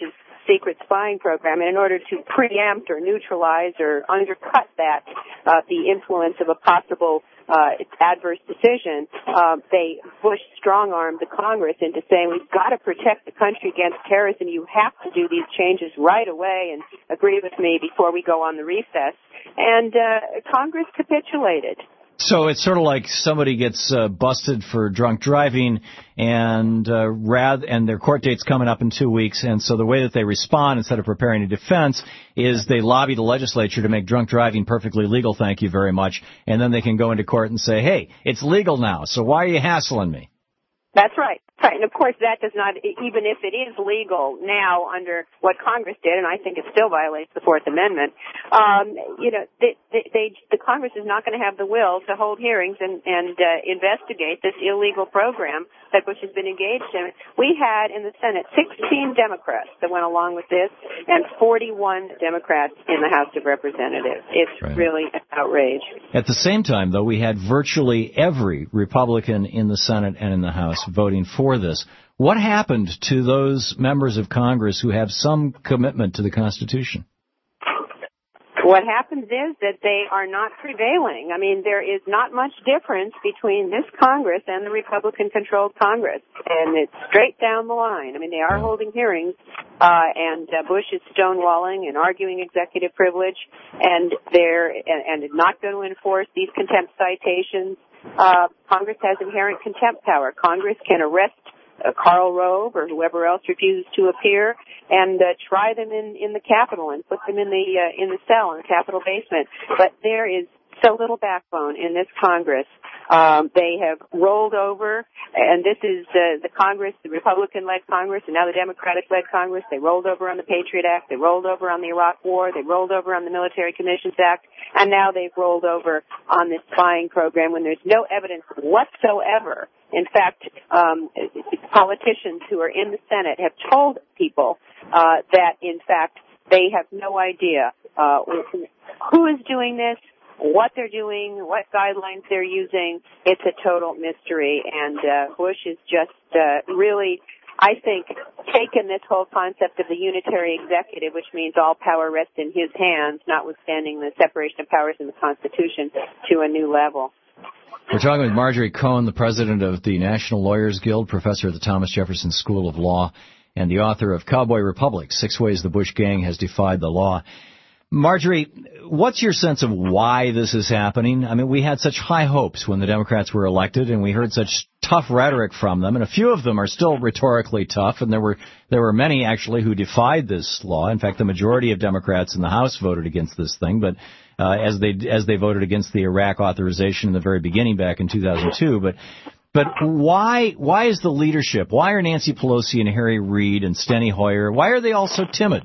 secret spying program. And in order to preempt or neutralize or undercut that, uh, the influence of a possible uh, adverse decision, uh, they Bush strong-armed the Congress into saying we've got to protect the country against terrorism. You have to do these changes right away and agree with me before we go on the recess. And uh, Congress capitulated. So it's sort of like somebody gets uh, busted for drunk driving, and uh, rather and their court date's coming up in two weeks, and so the way that they respond, instead of preparing a defense, is they lobby the legislature to make drunk driving perfectly legal, thank you very much, and then they can go into court and say, hey, it's legal now, so why are you hassling me? That's right. Right, and of course that does not, even if it is legal now under what Congress did, and I think it still violates the Fourth Amendment, um, you know, they, they, they, the Congress is not going to have the will to hold hearings and, and uh, investigate this illegal program that Bush has been engaged in. We had in the Senate sixteen Democrats that went along with this and forty-one Democrats in the House of Representatives. It's right. Really an outrage. At the same time, though, we had virtually every Republican in the Senate and in the House voting for this. What happened to those members of Congress who have some commitment to the Constitution? What happens is that they are not prevailing. I mean, there is not much difference between this Congress and the Republican-controlled Congress, and it's straight down the line. I mean, they are holding hearings, uh, and uh, Bush is stonewalling and arguing executive privilege, and they're and, and not going to enforce these contempt citations. Uh, Congress has inherent contempt power. Congress can arrest uh, Karl Rove or whoever else refuses to appear and uh, try them in, in the Capitol and put them in the uh, in the cell in the Capitol basement. But there is so little backbone in this Congress. Um, they have rolled over, and this is uh, the Congress, the Republican-led Congress, and now the Democratic-led Congress. They rolled over on the Patriot Act. They rolled over on the Iraq War. They rolled over on the Military Commissions Act. And now they've rolled over on this spying program when there's no evidence whatsoever. In fact, um, politicians who are in the Senate have told people uh, that, in fact, they have no idea uh, who is doing this, what they're doing, what guidelines they're using. It's a total mystery, and uh, Bush is just uh, really, I think, taken this whole concept of the unitary executive, which means all power rests in his hands, notwithstanding the separation of powers in the Constitution, to a new level. We're talking with Marjorie Cohn, the president of the National Lawyers Guild, professor at the Thomas Jefferson School of Law, and the author of Cowboy Republic, Six Ways the Bush Gang Has Defied the Law. Marjorie, what's your sense of why this is happening? I mean, we had such high hopes when the Democrats were elected, and we heard such tough rhetoric from them, and a few of them are still rhetorically tough, and there were there were many, actually, who defied this law. In fact, the majority of Democrats in the House voted against this thing, but uh, as they as they voted against the Iraq authorization in the very beginning back in two thousand two. But but why why is the leadership, why are Nancy Pelosi and Harry Reid and Steny Hoyer, why are they all so timid?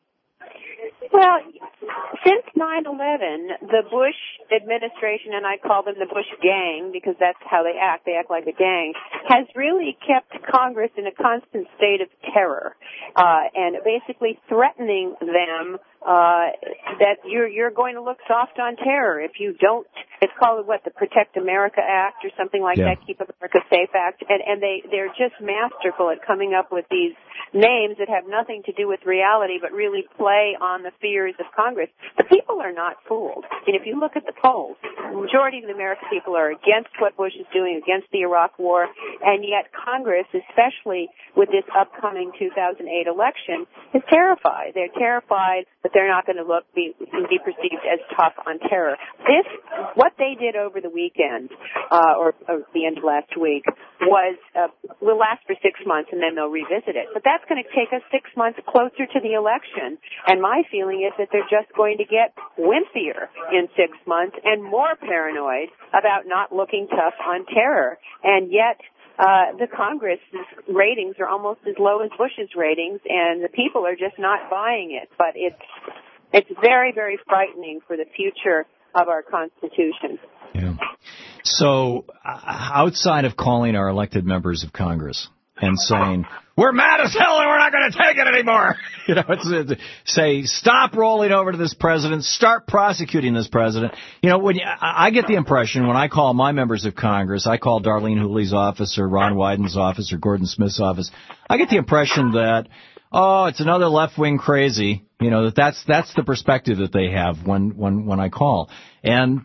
Well, since nine eleven, the Bush administration, and I call them the Bush gang because that's how they act, they act like a gang, has really kept Congress in a constant state of terror, uh, and basically threatening them uh, that you're, you're going to look soft on terror if you don't. It's called, what, the Protect America Act or something like yeah. that, Keep America Safe Act, and, and they, they're just masterful at coming up with these names that have nothing to do with reality but really play on the fears of Congress. The people are not fooled. I mean, if you look at the polls, the majority of the American people are against what Bush is doing, against the Iraq War, and yet Congress, especially with this upcoming two thousand eight election, is terrified. They're terrified that they're not going to look be, be perceived as tough on terror. This, what they did over the weekend, uh, or, or the end of last week, was uh, will last for six months and then they'll revisit it. But that's going to take us six months closer to the election. And my feeling is that they're just going to get wimpier in six months and more paranoid about not looking tough on terror. And yet, uh, the Congress's ratings are almost as low as Bush's ratings, and the people are just not buying it. But it's, it's very, very frightening for the future of our Constitution. Yeah. So, uh, outside of calling our elected members of Congress and saying, we're mad as hell and we're not going to take it anymore, you know, it's, it's, say, stop rolling over to this president, start prosecuting this president. You know, when you, I get the impression when I call my members of Congress, I call Darlene Hooley's office or Ron Wyden's office or Gordon Smith's office, I get the impression that oh, it's another left-wing crazy. You know, that that's that's the perspective that they have when when when I call. And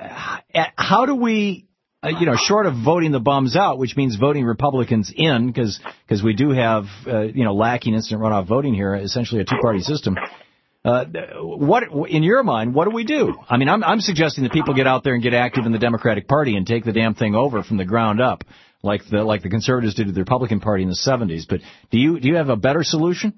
uh, how do we, uh, you know, short of voting the bums out, which means voting Republicans in, because because we do have, uh, you know, lacking instant runoff voting here, essentially a two-party system. Uh, what, in your mind, what do we do? I mean, I'm, I'm suggesting that people get out there and get active in the Democratic Party and take the damn thing over from the ground up, like the like the Conservatives did to the Republican Party in the seventies. But do you do you have a better solution?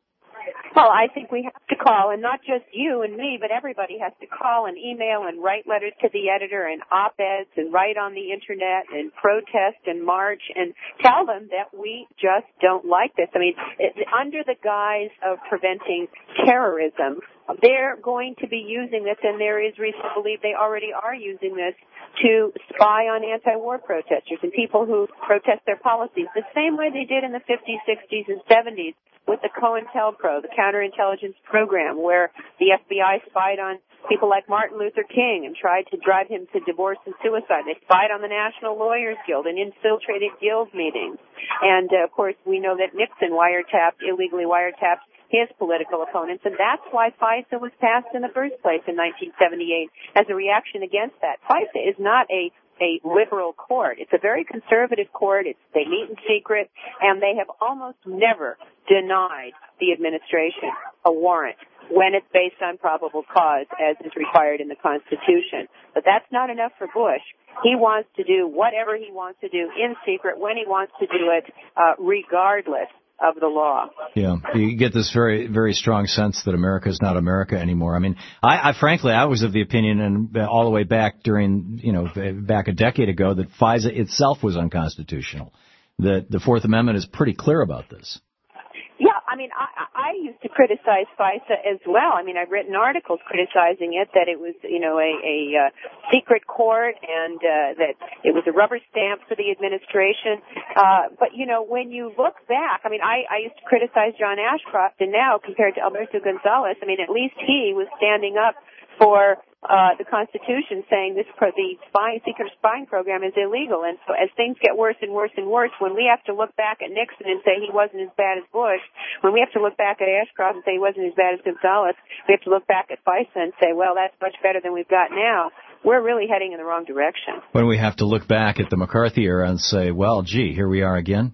Well, I think we have to call, and not just you and me, but everybody has to call and email and write letters to the editor and op-eds and write on the Internet and protest and march and tell them that we just don't like this. I mean, it, under the guise of preventing terrorism, they're going to be using this, and there is reason to believe they already are using this to spy on anti-war protesters and people who protest their policies, the same way they did in the fifties, sixties, and seventies with the COINTELPRO, the counterintelligence program, where the F B I spied on people like Martin Luther King and tried to drive him to divorce and suicide. They spied on the National Lawyers Guild and infiltrated guild meetings. And, uh, of course, we know that Nixon wiretapped, illegally wiretapped his political opponents, and that's why FISA was passed in the first place in nineteen seventy-eight as a reaction against that. FISA is not a a liberal court. It's a very conservative court. It's, they meet in secret, and they have almost never denied the administration a warrant when it's based on probable cause, as is required in the Constitution. But that's not enough for Bush. He wants to do whatever he wants to do in secret when he wants to do it, uh, regardless of the law. Yeah, you get this very, very strong sense that America is not America anymore. I mean, I, I frankly, I was of the opinion, and all the way back during, you know, back a decade ago, that FISA itself was unconstitutional. That the Fourth Amendment is pretty clear about this. Yeah, I mean, I, I used to criticize FISA as well. I mean, I've written articles criticizing it, that it was, you know, a, a uh, secret court, and uh, that it was a rubber stamp for the administration. Uh, but, you know, when you look back, I mean, I, I used to criticize John Ashcroft, and now, compared to Alberto Gonzales, I mean, at least he was standing up for uh the Constitution, saying this pro- the spying, secret spying program is illegal. And so as things get worse and worse and worse, when we have to look back at Nixon and say he wasn't as bad as Bush, when we have to look back at Ashcroft and say he wasn't as bad as Gonzales, we have to look back at FISA and say, well, that's much better than we've got now. We're really heading in the wrong direction. When we have to look back at the McCarthy era and say, well, gee, here we are again.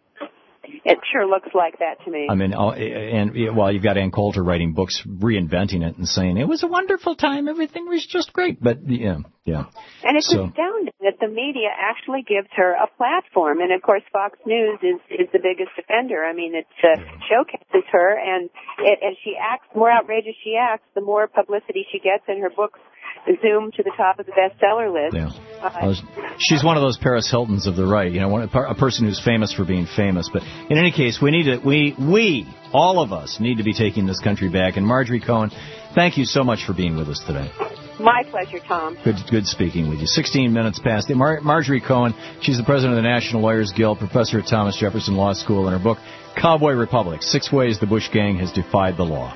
It sure looks like that to me. I mean, and well, you've got Ann Coulter writing books, reinventing it and saying it was a wonderful time, everything was just great. But yeah, yeah. And it's so. astounding that the media actually gives her a platform. And of course, Fox News is is the biggest offender. I mean, it uh, showcases her, and it, as she acts, the more outrageous she acts, the more publicity she gets, and her books zoom to the top of the bestseller list. Yeah. Uh, well, she's one of those Paris Hiltons of the right, you know, one, a person who's famous for being famous. But in any case, we need to, we, we, all of us need to be taking this country back. And Marjorie Cohen, thank you so much for being with us today. My pleasure, Tom. Good, good speaking with you. sixteen minutes past. Mar- Marjorie Cohen, she's the president of the National Lawyers Guild, professor at Thomas Jefferson Law School, and her book, Cowboy Republic, Six Ways the Bush Gang Has Defied the Law.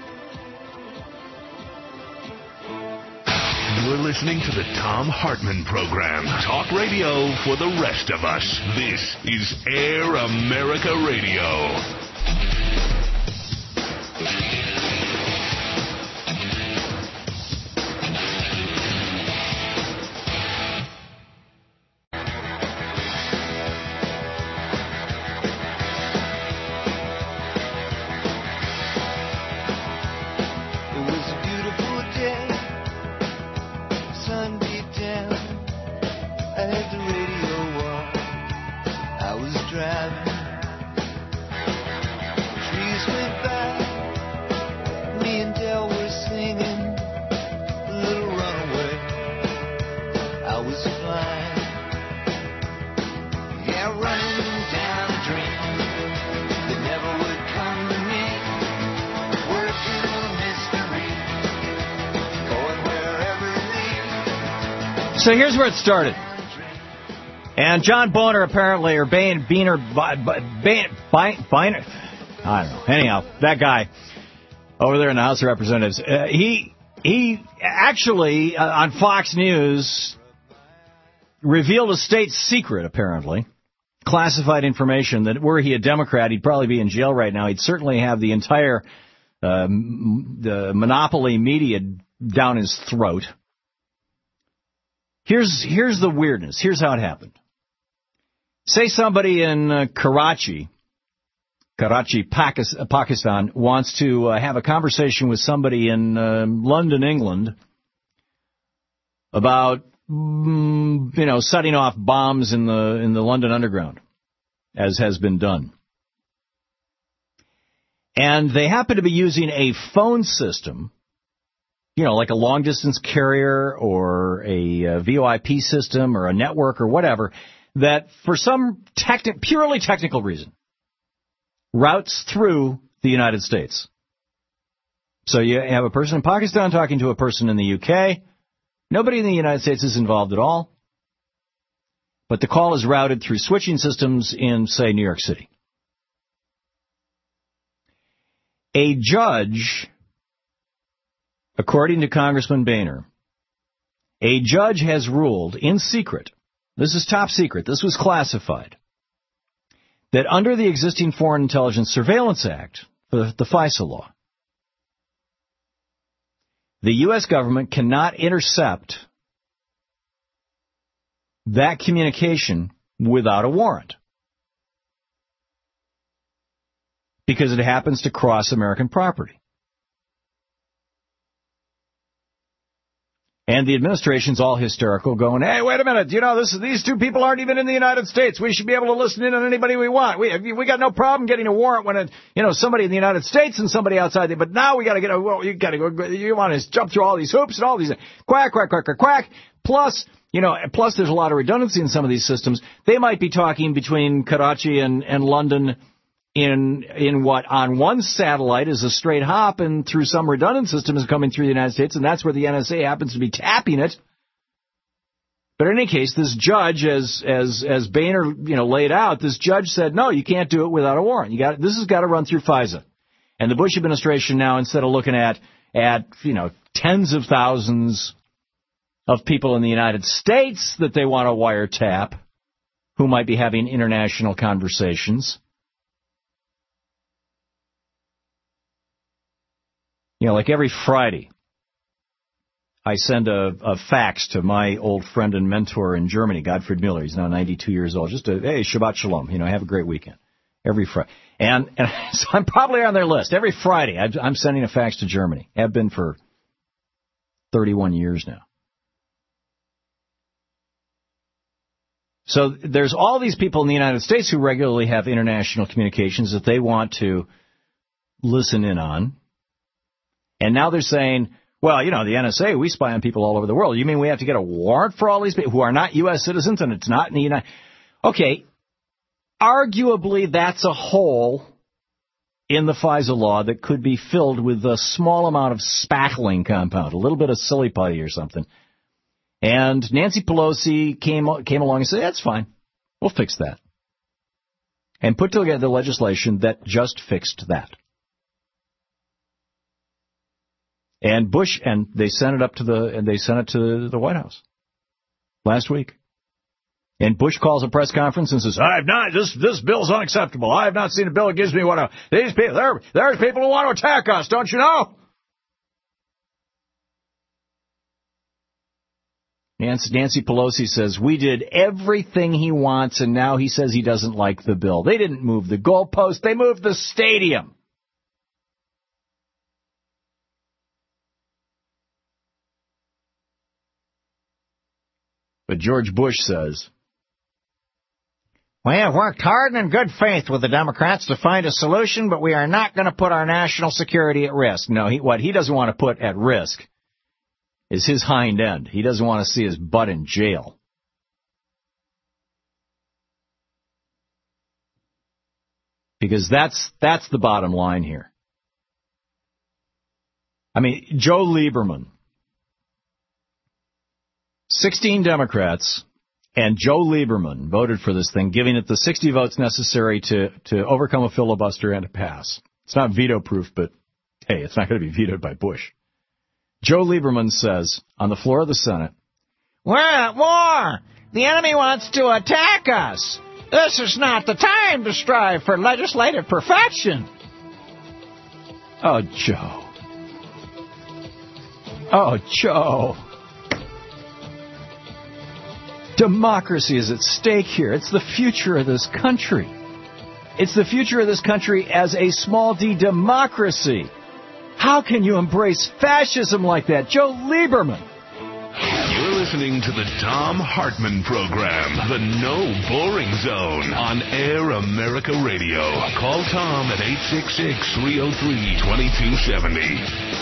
You're listening to the Thom Hartmann Program. Talk radio for the rest of us. This is Air America Radio. So here's where it started. And John Boehner apparently, or Bain, Boehner, Bain, Boehner, I don't know. Anyhow, that guy over there in the House of Representatives, uh, he he actually, uh, on Fox News, revealed a state secret, apparently. classified information that were he a Democrat, he'd probably be in jail right now. He'd certainly have the entire uh, the monopoly media down his throat. Here's here's the weirdness. Here's how it happened. Say somebody in uh, Karachi, Karachi, Pakistan, wants to uh, have a conversation with somebody in uh, London, England, about mm, you know setting off bombs in the in the London Underground, as has been done. And they happen to be using a phone system, you know, like a long-distance carrier or a, a V O I P system or a network or whatever, that for some techni- purely technical reason routes through the United States. So you have a person in Pakistan talking to a person in the U K. Nobody in the United States is involved at all. But the call is routed through switching systems in, say, New York City. A judge, according to Congressman Boehner, a judge has ruled in secret, this is top secret, this was classified, that under the existing Foreign Intelligence Surveillance Act, the, the FISA law, the U S government cannot intercept that communication without a warrant, because it happens to cross American property. And the administration's all hysterical, going, hey, wait a minute, you know, this, these two people aren't even in the United States. We should be able to listen in on anybody we want. We we got no problem getting a warrant when, it, you know, somebody in the United States and somebody outside there. But now we got to get a, well, you got to go, you want to jump through all these hoops and all these, quack, quack, quack, quack, quack. Plus, you know, plus there's a lot of redundancy in some of these systems. They might be talking between Karachi and, and London in in what on one satellite is a straight hop, and through some redundant system is coming through the United States, and that's where the N S A happens to be tapping it. But in any case, this judge, as as as Boehner, you know, laid out, this judge said, no, you can't do it without a warrant. You got this has got to run through FISA. And the Bush administration now, instead of looking at at you know tens of thousands of people in the United States that they want to wiretap, who might be having international conversations. You know, like every Friday, I send a, a fax to my old friend and mentor in Germany, Gottfried Müller. He's now ninety-two years old. Just a, hey, Shabbat Shalom. You know, have a great weekend. Every Friday. And, and so I'm probably on their list. Every Friday, I'm sending a fax to Germany. Have been for thirty-one years now. So there's all these people in the United States who regularly have international communications that they want to listen in on. And now they're saying, well, you know, the N S A, we spy on people all over the world. You mean we have to get a warrant for all these people who are not U S citizens and it's not in the United States? Okay, arguably that's a hole in the FISA law that could be filled with a small amount of spackling compound, a little bit of silly putty or something. And Nancy Pelosi came came along and said, that's fine. We'll fix that. And put together the legislation that just fixed that. And Bush, and they sent it up to the, and they sent it to the White House last week. And Bush calls a press conference and says, I have not, this, this bill's unacceptable. I have not seen a bill that gives me what a, these people, there, there's people who want to attack us, don't you know? Nancy, Nancy Pelosi says, we did everything he wants, and now he says he doesn't like the bill. They didn't move the goalpost, they moved the stadium. But George Bush says, we have worked hard and in good faith with the Democrats to find a solution, but we are not going to put our national security at risk. No, he, what he doesn't want to put at risk is his hind end. He doesn't want to see his butt in jail. Because that's that's the bottom line here. I mean, Joe Lieberman, sixteen Democrats and Joe Lieberman voted for this thing, giving it the sixty votes necessary to, to overcome a filibuster and to pass. It's not veto-proof, but, hey, it's not going to be vetoed by Bush. Joe Lieberman says on the floor of the Senate, we're at war. The enemy wants to attack us. This is not the time to strive for legislative perfection. Oh, Joe. Oh, Joe. Democracy is at stake here. It's the future of this country. It's the future of this country as a small d democracy. How can you embrace fascism like that? Joe Lieberman. You're listening to the Thom Hartmann Program, the No Boring Zone, on Air America Radio. Call Tom at eight six six, three oh three, two two seven oh.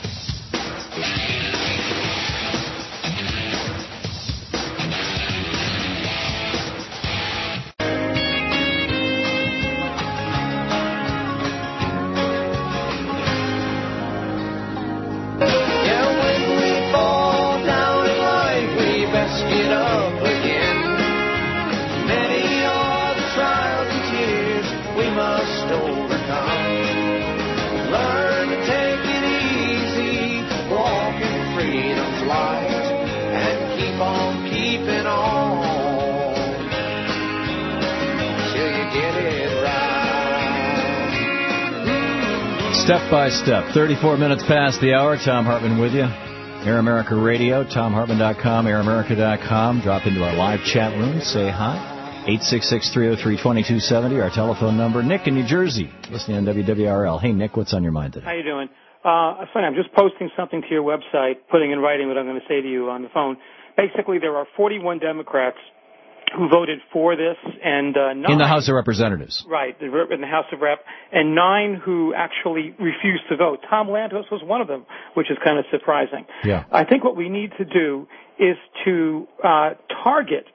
Step by step, thirty-four minutes past the hour. Thom Hartmann with you. Air America Radio, Thom Hartmann dot com, air america dot com. Drop into our live chat room. Say hi. eight six six, three oh three, two two seven oh, our telephone number. Nick in New Jersey, listening on W W R L. Hey, Nick, what's on your mind today? How you doing? Uh, it's funny, I'm just posting something to your website, putting in writing what I'm going to say to you on the phone. Basically, there are forty-one Democrats who voted for this, and uh, nine... In the House of Representatives. Right, in the House of Rep, and nine who actually refused to vote. Tom Lantos was one of them, which is kind of surprising. Yeah. I think what we need to do is to uh, target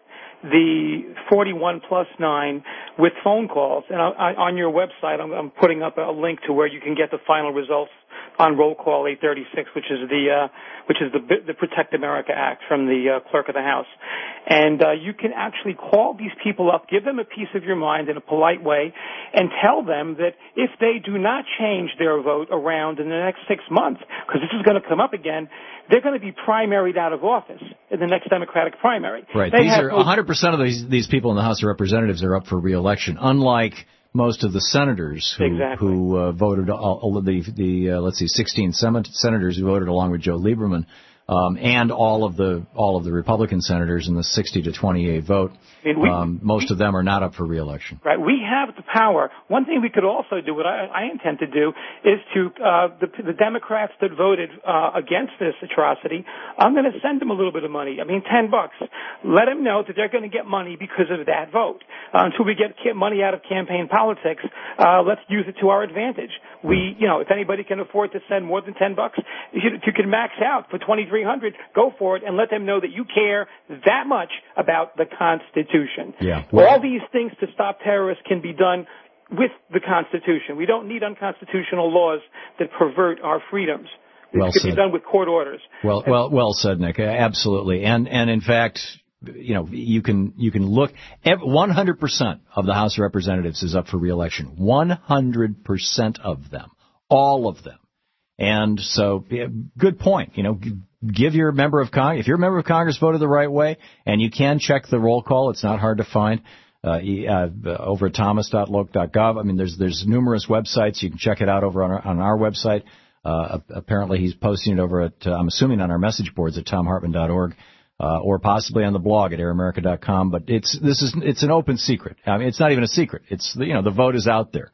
the forty-one plus nine with phone calls. And I, I, on your website, I'm, I'm putting up a link to where you can get the final results on roll call eight thirty-six, which is the uh, which is the the Protect America Act from the uh, Clerk of the House. And uh, you can actually call these people up, give them a piece of your mind in a polite way, and tell them that if they do not change their vote around in the next six months, because this is going to come up again, they're going to be primaried out of office in the next Democratic primary. Right. They these have are one hundred percent of these these people in the House of Representatives are up for re-election, unlike most of the senators who exactly. who uh, voted all, all the the uh, let's see sixteen senators who voted along with Joe Lieberman, um, and all of the all of the Republican senators in the sixty to twenty-eight vote. I mean, we, um, most we, of them are not up for re-election. Right. We have the power. One thing we could also do, what I, I intend to do, is to uh, the, the Democrats that voted uh, against this atrocity, I'm going to send them a little bit of money. I mean, ten bucks. Let them know that they're going to get money because of that vote. Uh, until we get money out of campaign politics, uh, let's use it to our advantage. We, you know, if anybody can afford to send more than ten bucks, if you, if you can max out for twenty-three hundred, go for it and let them know that you care that much about the Constitution. Yeah. Well, all these things to stop terrorists can be done with the Constitution. We don't need unconstitutional laws that pervert our freedoms. Well it can said. be done with court orders. Well, well, well said, Nick. Absolutely. And and in fact, you know, you can you can look. one hundred percent of the House of Representatives is up for re-election. one hundred percent of them, all of them. And so, yeah, good point. You know, give your member of Congress, if your member of Congress voted the right way, and you can check the roll call, it's not hard to find, uh, uh, over at thomas dot loc dot gov. I mean, there's there's numerous websites. You can check it out over on our, on our website. Uh, apparently he's posting it over at, uh, I'm assuming on our message boards at thom hartmann dot org, uh, or possibly on the blog at air america dot com. But it's, this is, it's an open secret. I mean, it's not even a secret. It's, you know, the vote is out there.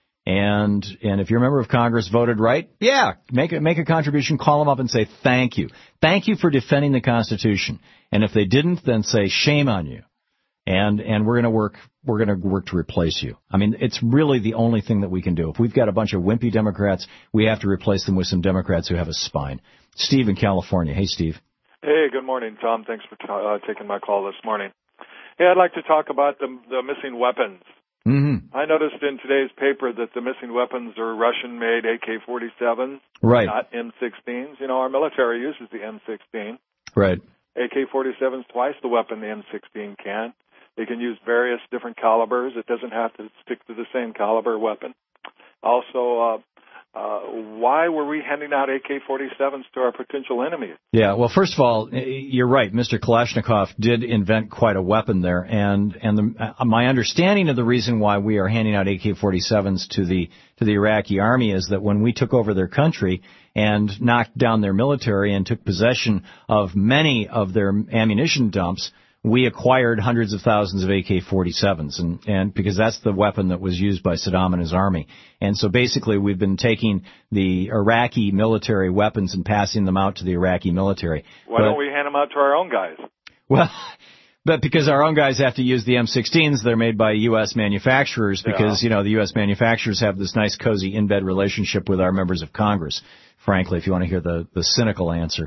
And, and if your member of Congress voted right, yeah, make a, make a contribution, call them up and say thank you. Thank you for defending the Constitution. And if they didn't, then say shame on you. And, and we're going to work, we're going to work to replace you. I mean, it's really the only thing that we can do. If we've got a bunch of wimpy Democrats, we have to replace them with some Democrats who have a spine. Steve in California. Hey, Steve. Hey, good morning, Tom. Thanks for uh, taking my call this morning. Hey, I'd like to talk about the, the missing weapons. Mm-hmm. I noticed in today's paper that the missing weapons are Russian-made A K forty-sevens, right? Not M sixteens. You know, our military uses the M sixteen. Right. A K forty-seven is twice the weapon the M sixteen can. They can use various different calibers. It doesn't have to stick to the same caliber weapon. Also, uh, uh, why were we handing out A K forty-sevens to our potential enemies? Yeah, well, first of all, you're right. Mister Kalashnikov did invent quite a weapon there, and and the, uh, my understanding of the reason why we are handing out A K forty-sevens to the to the Iraqi army is that when we took over their country and knocked down their military and took possession of many of their ammunition dumps, we acquired hundreds of thousands of A K forty-sevens, and, and because that's the weapon that was used by Saddam and his army. And so basically we've been taking the Iraqi military weapons and passing them out to the Iraqi military. Why but, don't we hand them out to our own guys? Well, but because our own guys have to use the M sixteens, they're made by U S manufacturers because, yeah. you know, the U S manufacturers have this nice, cozy, in-bed relationship with our members of Congress, frankly, if you want to hear the, the cynical answer.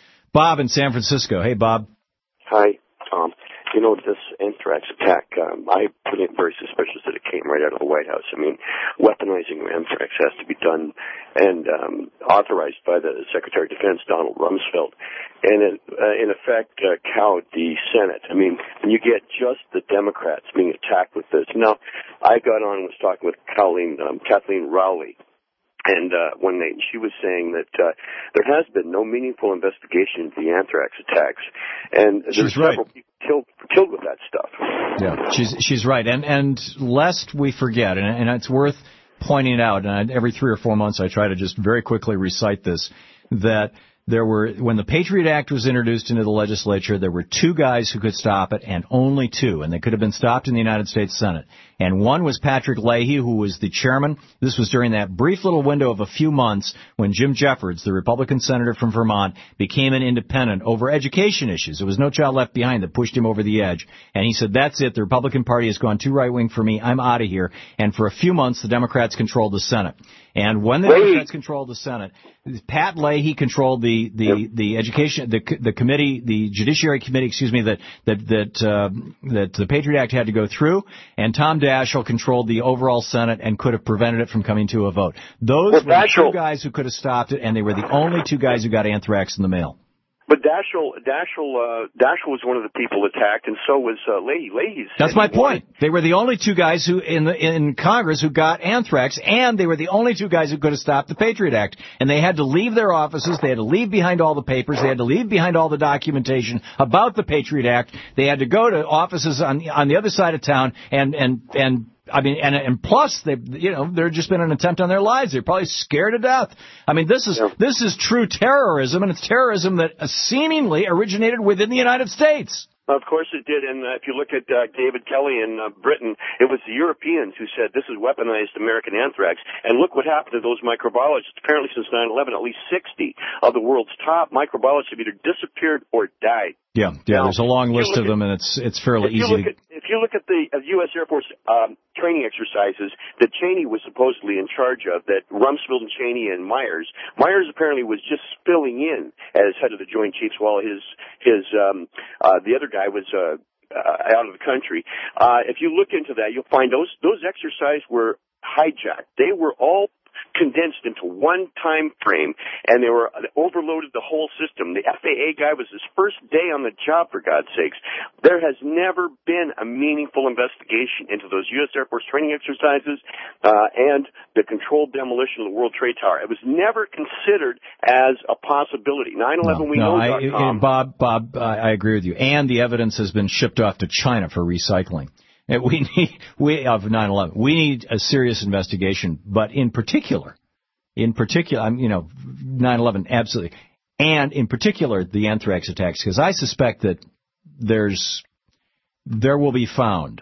Bob in San Francisco. Hey, Bob. Hi, Tom. You know, this anthrax attack, um, I put it very suspicious that it came right out of the White House. I mean, weaponizing anthrax has to be done and um, authorized by the Secretary of Defense, Donald Rumsfeld, and it, uh, in effect uh, cowed the Senate. I mean, when you get just the Democrats being attacked with this. Now, I got on and was talking with Colleen, um, Kathleen Rowley, and uh, one night, she was saying that uh, there has been no meaningful investigation into the anthrax attacks, and there's She's right. several people killed killed with that stuff. Yeah, she's she's right, and and lest we forget, and, and it's worth pointing out, and I, every three or four months I try to just very quickly recite this, that there were, when the Patriot Act was introduced into the legislature, there were two guys who could stop it, and only two, and they could have been stopped in the United States Senate. And one was Patrick Leahy, who was the chairman. This was during that brief little window of a few months when Jim Jeffords, the Republican senator from Vermont, became an independent over education issues. There was No Child Left Behind that pushed him over the edge. And he said, that's it, the Republican Party has gone too right-wing for me, I'm out of here. And for a few months, the Democrats controlled the Senate. And when the Democrats controlled the Senate, Pat Leahy controlled the the yep. the education the the committee, the Judiciary Committee, excuse me, that that that uh, that the Patriot Act had to go through, and Tom Daschle controlled the overall Senate and could have prevented it from coming to a vote. Those well, were the Daschle, two guys who could have stopped it, and they were the only two guys who got anthrax in the mail. But Daschle, Daschle, uh, Daschle was one of the people attacked, and so was uh, Leahy. Leahy's. That's my point. They were the only two guys who in the, in Congress who got anthrax, and they were the only two guys who could have stopped the Patriot Act. And they had to leave their offices. They had to leave behind all the papers. They had to leave behind all the documentation about the Patriot Act. They had to go to offices on on the other side of town and and and. I mean, and and plus, they, you know, there had just been an attempt on their lives. They're probably scared to death. I mean, this is yeah. this is true terrorism, and it's terrorism that seemingly originated within the United States. Of course it did, and uh, if you look at uh, David Kelly in uh, Britain, it was the Europeans who said this is weaponized American anthrax, and look what happened to those microbiologists. Apparently since nine eleven, at least sixty of the world's top microbiologists have either disappeared or died. Yeah, yeah. Now, there's a long list of them, at, and it's it's fairly if you easy look to... At, if you look at the uh, U S Air Force um, training exercises that Cheney was supposedly in charge of, that Rumsfeld and Cheney and Myers, Myers apparently was just filling in as head of the Joint Chiefs while his his um, uh, the other guy was uh, uh, out of the country. Uh, if you look into that, you'll find those those exercises were hijacked. They were all condensed into one time frame, and they were overloaded the whole system. The F A A guy was his first day on the job, for God's sakes. There has never been a meaningful investigation into those U S Air Force training exercises uh, and the controlled demolition of the World Trade Tower. It was never considered as a possibility. nine eleven, no, we no, know. I, I, Bob, Bob, I, I agree with you. And the evidence has been shipped off to China for recycling. We need, we, of nine eleven, we need a serious investigation, but in particular, in particular, you know, nine eleven, absolutely. And in particular, the anthrax attacks, because I suspect that there's, there will be found,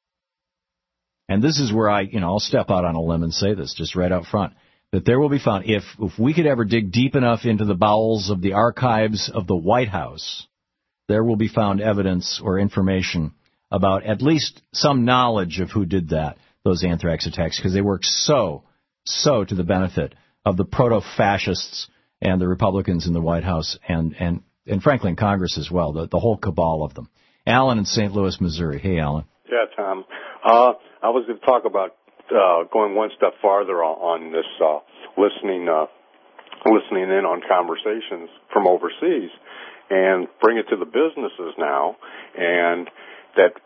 and this is where I, you know, I'll step out on a limb and say this just right out front, that there will be found, if, if we could ever dig deep enough into the bowels of the archives of the White House, there will be found evidence or information about at least some knowledge of who did that, those anthrax attacks, because they work so, so to the benefit of the proto-fascists and the Republicans in the White House and, and, and frankly in Congress as well, the, the whole cabal of them. Alan in Saint Louis, Missouri. Hey, Alan. Yeah, Tom. Uh, I was going to talk about uh, going one step farther on, on this uh, listening, uh, listening in on conversations from overseas and bring it to the businesses now, and that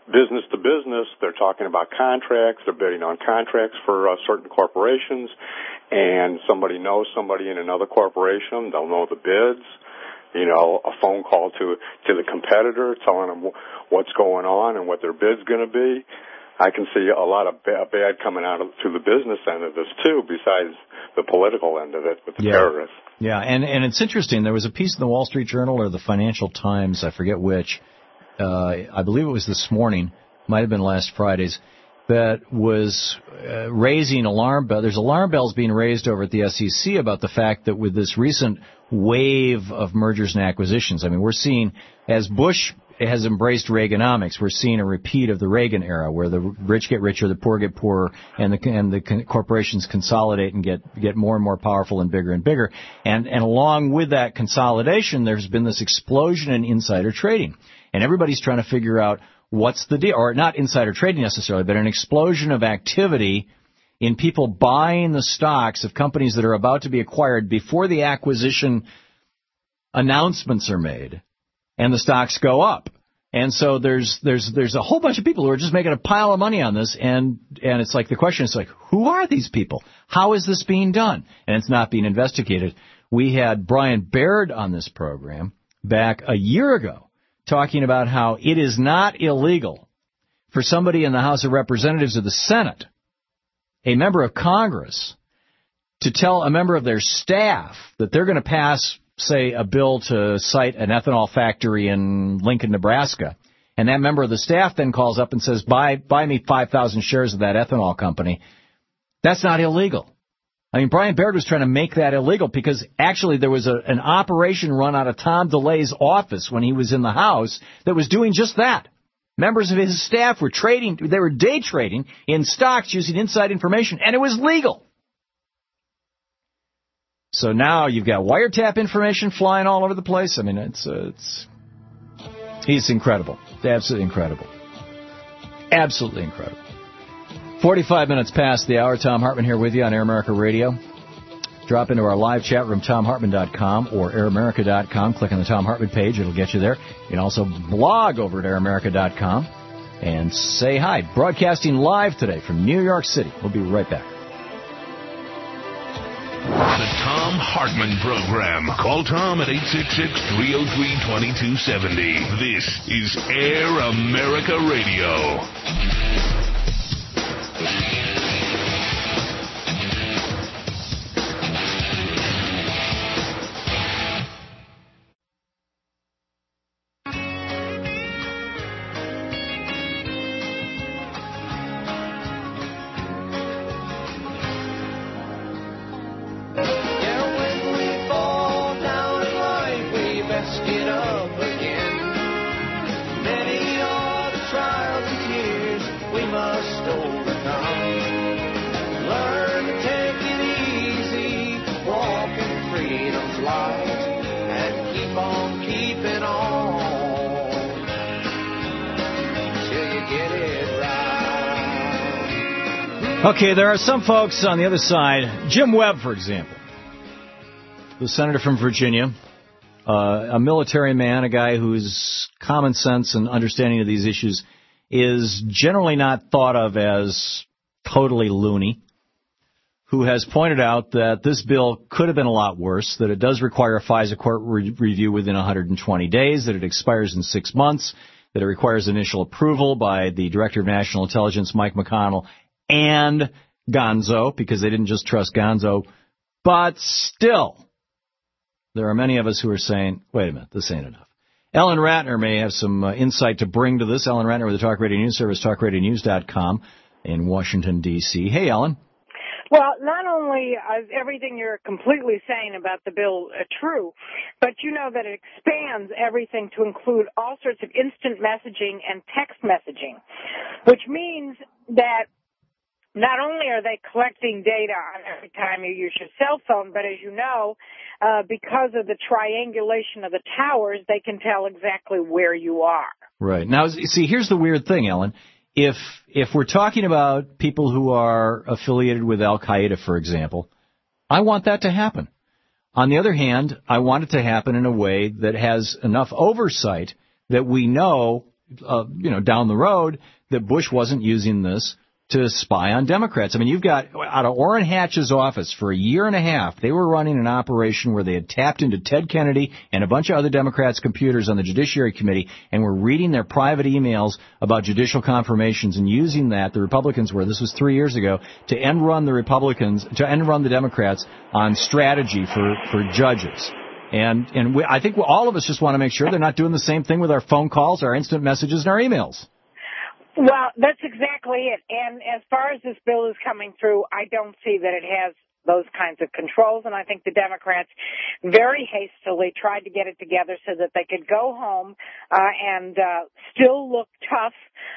business to business. They're talking about contracts. They're bidding on contracts for uh, certain corporations, and somebody knows somebody in another corporation. They'll know the bids. You know, a phone call to to the competitor telling them what's going on and what their bid's going to be. I can see a lot of bad, bad coming out of, through the business end of this, too, besides the political end of it with the yeah. terrorists. Yeah, and, and it's interesting. There was a piece in the Wall Street Journal or the Financial Times, I forget which, uh, I believe it was this morning, might have been last Friday's, that was uh, raising alarm bells. There's alarm bells being raised over at the S E C about the fact that with this recent wave of mergers and acquisitions, I mean, we're seeing, as Bush has embraced Reaganomics, we're seeing a repeat of the Reagan era where the rich get richer, the poor get poorer, and the and the corporations consolidate and get get more and more powerful and bigger and bigger. And and along with that consolidation, there's been this explosion in insider trading. And everybody's trying to figure out what's the deal, or not insider trading necessarily, but an explosion of activity in people buying the stocks of companies that are about to be acquired before the acquisition announcements are made, and the stocks go up. And so there's there's there's a whole bunch of people who are just making a pile of money on this, and and it's like the question is like, who are these people? How is this being done? And it's not being investigated. We had Brian Baird on this program back a year ago talking about how it is not illegal for somebody in the House of Representatives or the Senate, a member of Congress, to tell a member of their staff that they're going to pass, say, a bill to cite an ethanol factory in Lincoln, Nebraska, and that member of the staff then calls up and says, buy buy me five thousand shares of that ethanol company. That's not illegal. I mean, Brian Baird was trying to make that illegal because actually there was a, an operation run out of Tom DeLay's office when he was in the House that was doing just that. Members of his staff were trading, they were day trading in stocks using inside information, and it was legal. So now you've got wiretap information flying all over the place. I mean, it's uh, it's he's incredible. It's absolutely incredible. Absolutely incredible. forty-five minutes past the hour. Tom Hartman here with you on Air America Radio. Drop into our live chat room, tom hartman dot com or air america dot com. Click on the Tom Hartman page. It'll get you there. You can also blog over at air america dot com and say hi. Broadcasting live today from New York City. We'll be right back. The Tom Hartman Program. Call Tom at eight six six, three oh three, two two seven oh. This is Air America Radio. Okay, there are some folks on the other side. Jim Webb, for example, the senator from Virginia, uh, a military man, a guy whose common sense and understanding of these issues is generally not thought of as totally loony, who has pointed out that this bill could have been a lot worse, that it does require a FISA court re- review within one hundred twenty days, that it expires in six months, that it requires initial approval by the Director of National Intelligence, Mike McConnell, and Gonzo, because they didn't just trust Gonzo. But still, there are many of us who are saying, wait a minute, this ain't enough. Ellen Ratner may have some uh, insight to bring to this. Ellen Ratner with the Talk Radio News Service, talk radio news dot com in Washington, D C Hey, Ellen. Well, not only is everything you're completely saying about the bill uh, true, but you know that it expands everything to include all sorts of instant messaging and text messaging, which means that not only are they collecting data on every time you use your cell phone, but as you know, uh, because of the triangulation of the towers, they can tell exactly where you are. Right. Now, see, here's the weird thing, Ellen. If if we're talking about people who are affiliated with Al-Qaeda, for example, I want that to happen. On the other hand, I want it to happen in a way that has enough oversight that we know uh, you know, down the road that Bush wasn't using this to spy on Democrats. I mean, you've got, out of Orrin Hatch's office for a year and a half, they were running an operation where they had tapped into Ted Kennedy and a bunch of other Democrats' computers on the Judiciary Committee and were reading their private emails about judicial confirmations and using that, the Republicans were, this was three years ago, to end run the Republicans, to end run the Democrats on strategy for, for judges. And, and we, I think all of us just want to make sure they're not doing the same thing with our phone calls, our instant messages, and our emails. Well, that's exactly it. And as far as this bill is coming through, I don't see that it has those kinds of controls. And I think the Democrats very hastily tried to get it together so that they could go home uh, and uh, still look tough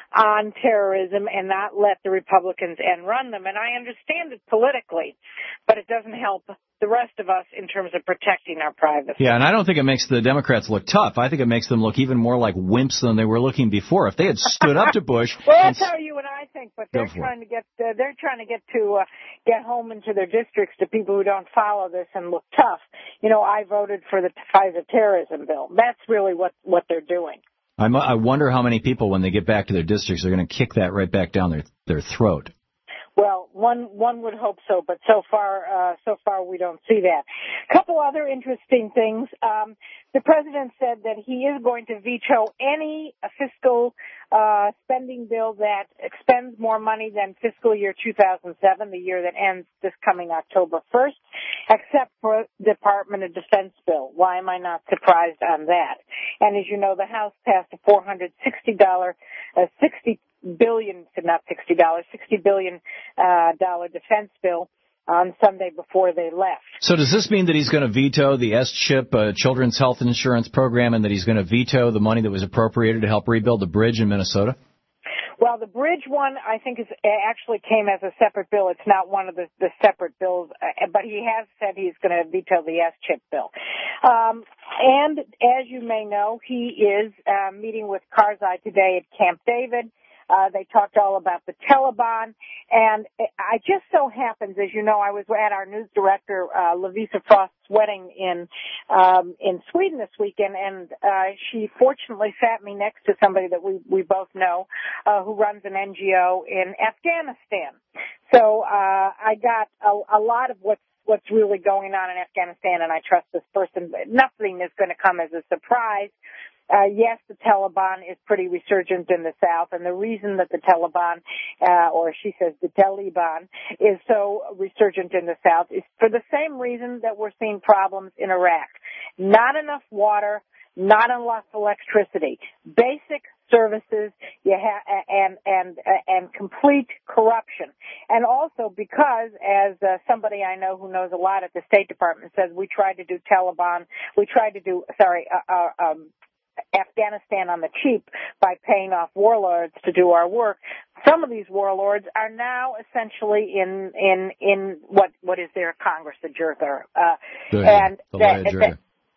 on terrorism and not let the Republicans end run them. And I understand it politically, but it doesn't help the rest of us in terms of protecting our privacy. Yeah, and I don't think it makes the Democrats look tough. I think it makes them look even more like wimps than they were looking before. If they had stood up to Bush, well, and... that's how you and I think, but they're trying to get uh, they're trying to get to uh, get home into their districts to people who don't follow this and look tough. You know, I voted for the FISA terrorism bill. That's really what what they're doing. I'm, I wonder how many people, when they get back to their districts, are going to kick that right back down their their throat. Well, one one would hope so, but so far, uh, so far we don't see that. A couple other interesting things. Um, the president said that he is going to veto any uh, fiscal uh, spending bill that expends more money than fiscal year two thousand seven, the year that ends this coming October first, except for the Department of Defense bill. Why am I not surprised on that? And as you know, the House passed a four hundred sixty dollars, uh, sixty billion, not sixty dollars, sixty billion uh, dollar defense bill on Sunday before they left. So does this mean that he's going to veto the S CHIP uh, Children's Health Insurance Program, and that he's going to veto the money that was appropriated to help rebuild the bridge in Minnesota? Well, the bridge one, I think, is actually came as a separate bill. It's not one of the, the separate bills, uh, but he has said he's going to veto the S CHIP bill. Um, and as you may know, he is uh, meeting with Karzai today at Camp David. Uh, they talked all about the Taliban, and I just so happens, as you know, I was at our news director, uh, Lavisa Frost's wedding in, um, in Sweden this weekend, and, uh, she fortunately sat me next to somebody that we, we both know, uh, who runs an N G O in Afghanistan. So, uh, I got a, a lot of what's what's really going on in Afghanistan, and I trust this person. Nothing is going to come as a surprise. Uh, yes, the Taliban is pretty resurgent in the South, and the reason that the Taliban, uh, or she says the Taliban, is so resurgent in the South is for the same reason that we're seeing problems in Iraq. Not enough water, not enough electricity, basic services, you ha- and and and complete corruption, and also because, as uh, somebody I know who knows a lot at the State Department says, we tried to do Taliban, we tried to do sorry, uh, uh, um, Afghanistan on the cheap by paying off warlords to do our work. Some of these warlords are now essentially in in in what what is their Congress, the Jirga, uh, and that, that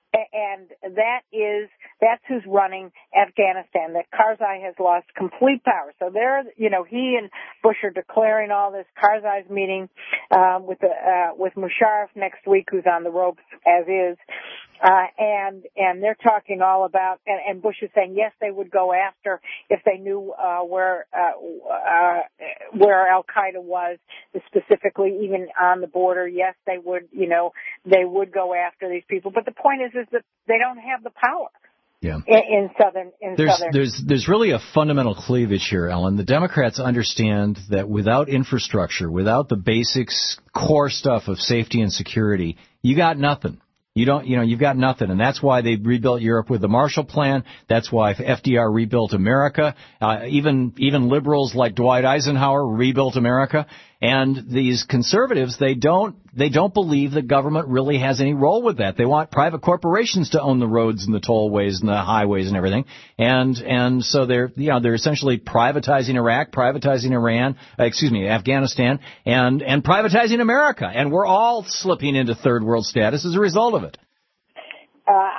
and that is that's who's running Afghanistan. That Karzai has lost complete power. So there, you know, he and Bush are declaring all this. Karzai's meeting um, with the, uh, with Musharraf next week, who's on the ropes as is. Uh, and, and they're talking all about, and, and Bush is saying, yes, they would go after if they knew, uh, where, uh, uh, where Al-Qaeda was, specifically even on the border. Yes, they would, you know, they would go after these people. But the point is, is that they don't have the power. Yeah. In, in southern, in there's, southern. There's, there's really a fundamental cleavage here, Ellen. The Democrats understand that without infrastructure, without the basics, core stuff of safety and security, you got nothing. You don't, you know, you've got nothing, and that's why they rebuilt Europe with the Marshall Plan. That's why F D R rebuilt America. Uh, even, even liberals like Dwight Eisenhower rebuilt America. And these conservatives, they don't, they don't believe the government really has any role with that. They want private corporations to own the roads and the tollways and the highways and everything. And, and so they're, you know, they're essentially privatizing Iraq, privatizing Iran, uh, excuse me, Afghanistan, and, and privatizing America. And we're all slipping into third world status as a result of it. Uh,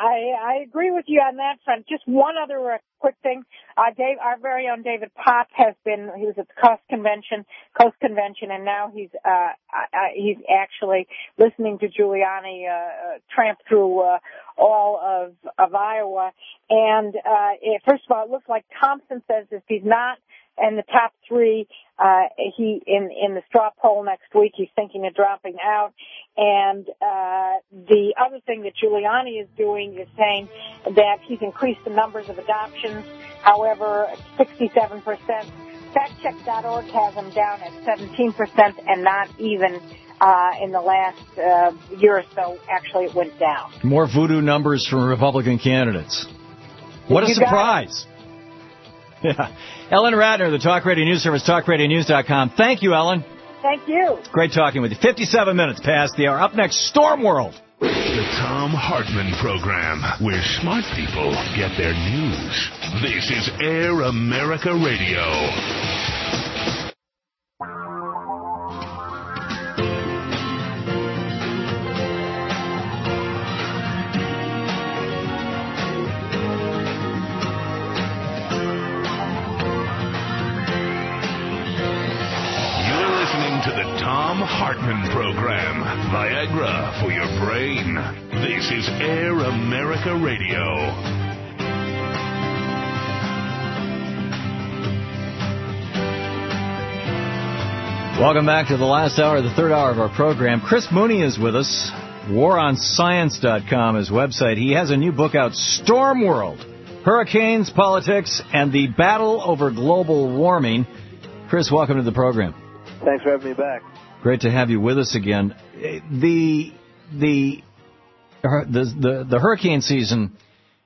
I, I agree with you on that front. Just one other uh, quick thing. Uh, Dave, our very own David Pop has been, he was at the Coast Convention, Coast Convention, and now he's, uh, uh, he's actually listening to Giuliani, uh, tramp through, uh, all of, of Iowa. And, uh, it, first of all, it looks like Thompson says if he's not in the top three, uh, he, in, in the straw poll next week, he's thinking of dropping out. And, uh, the other thing that Giuliani is doing is saying that he's increased the numbers of adoptions. However, sixty-seven percent. fact check dot org has him down at seventeen percent and not even, uh, in the last, uh, year or so. Actually, it went down. More voodoo numbers from Republican candidates. What a You got surprise. Yeah. Ellen Ratner, the Talk Radio News Service, talk radio news dot com. Thank you, Ellen. Thank you. Great talking with you. fifty-seven minutes past the hour. Up next, Storm World. The Tom Hartman Program, where smart people get their news. This is Air America Radio. To the Tom Hartman Program. Viagra for your brain. This is Air America Radio. Welcome back to the last hour, the third hour of our program. Chris Mooney is with us. war on science dot com is his website. He has a new book out, Storm World, Hurricanes, Politics, and the Battle Over Global Warming. Chris, welcome to the program. Thanks for having me back. Great to have you with us again. The the the the, the hurricane season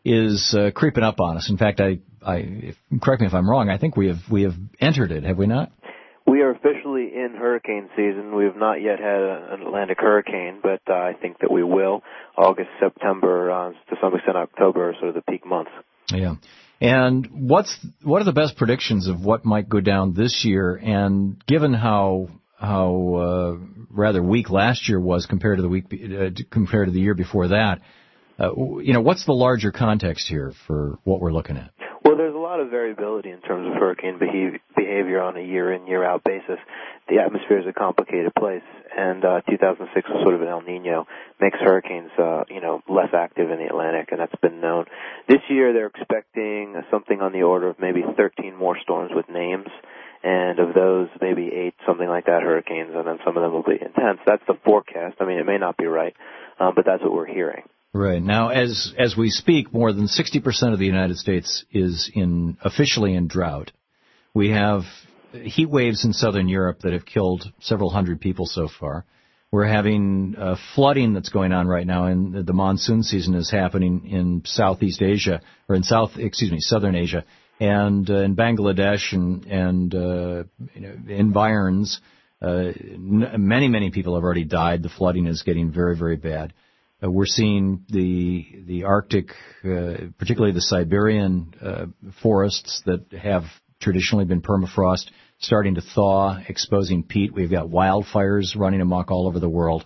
is uh, creeping up on us. In fact, I, I if, correct me if I'm wrong. I think we have we have entered it. Have we not? We are officially in hurricane season. We have not yet had an Atlantic hurricane, but uh, I think that we will. August, September, uh, to some extent October are sort of the peak months. Yeah. And what's what are the best predictions of what might go down this year? And given how how uh, rather weak last year was compared to the week uh, compared to the year before that, uh, you know, what's the larger context here for what we're looking at? Well, there's a lot of variability in terms of hurricane behavior, behavior on a year-in, year-out basis. The atmosphere is a complicated place, and uh, two thousand six was sort of an El Nino, makes hurricanes, uh, you know, less active in the Atlantic, and that's been known. This year, they're expecting something on the order of maybe thirteen more storms with names, and of those, maybe eight, something like that, hurricanes, and then some of them will be intense. That's the forecast. I mean, it may not be right, um, but that's what we're hearing. Right. Now, as as we speak, more than sixty percent of the United States is in officially in drought. We have heat waves in southern Europe that have killed several hundred people so far. We're having uh, flooding that's going on right now, and the monsoon season is happening in Southeast Asia, or in South, excuse me, Southern Asia, and uh, in Bangladesh and and uh, you know, environs. Uh, n- many many people have already died. The flooding is getting very very bad. Uh, we're seeing the the Arctic, uh, particularly the Siberian uh, forests that have traditionally been permafrost, starting to thaw, exposing peat. We've got wildfires running amok all over the world.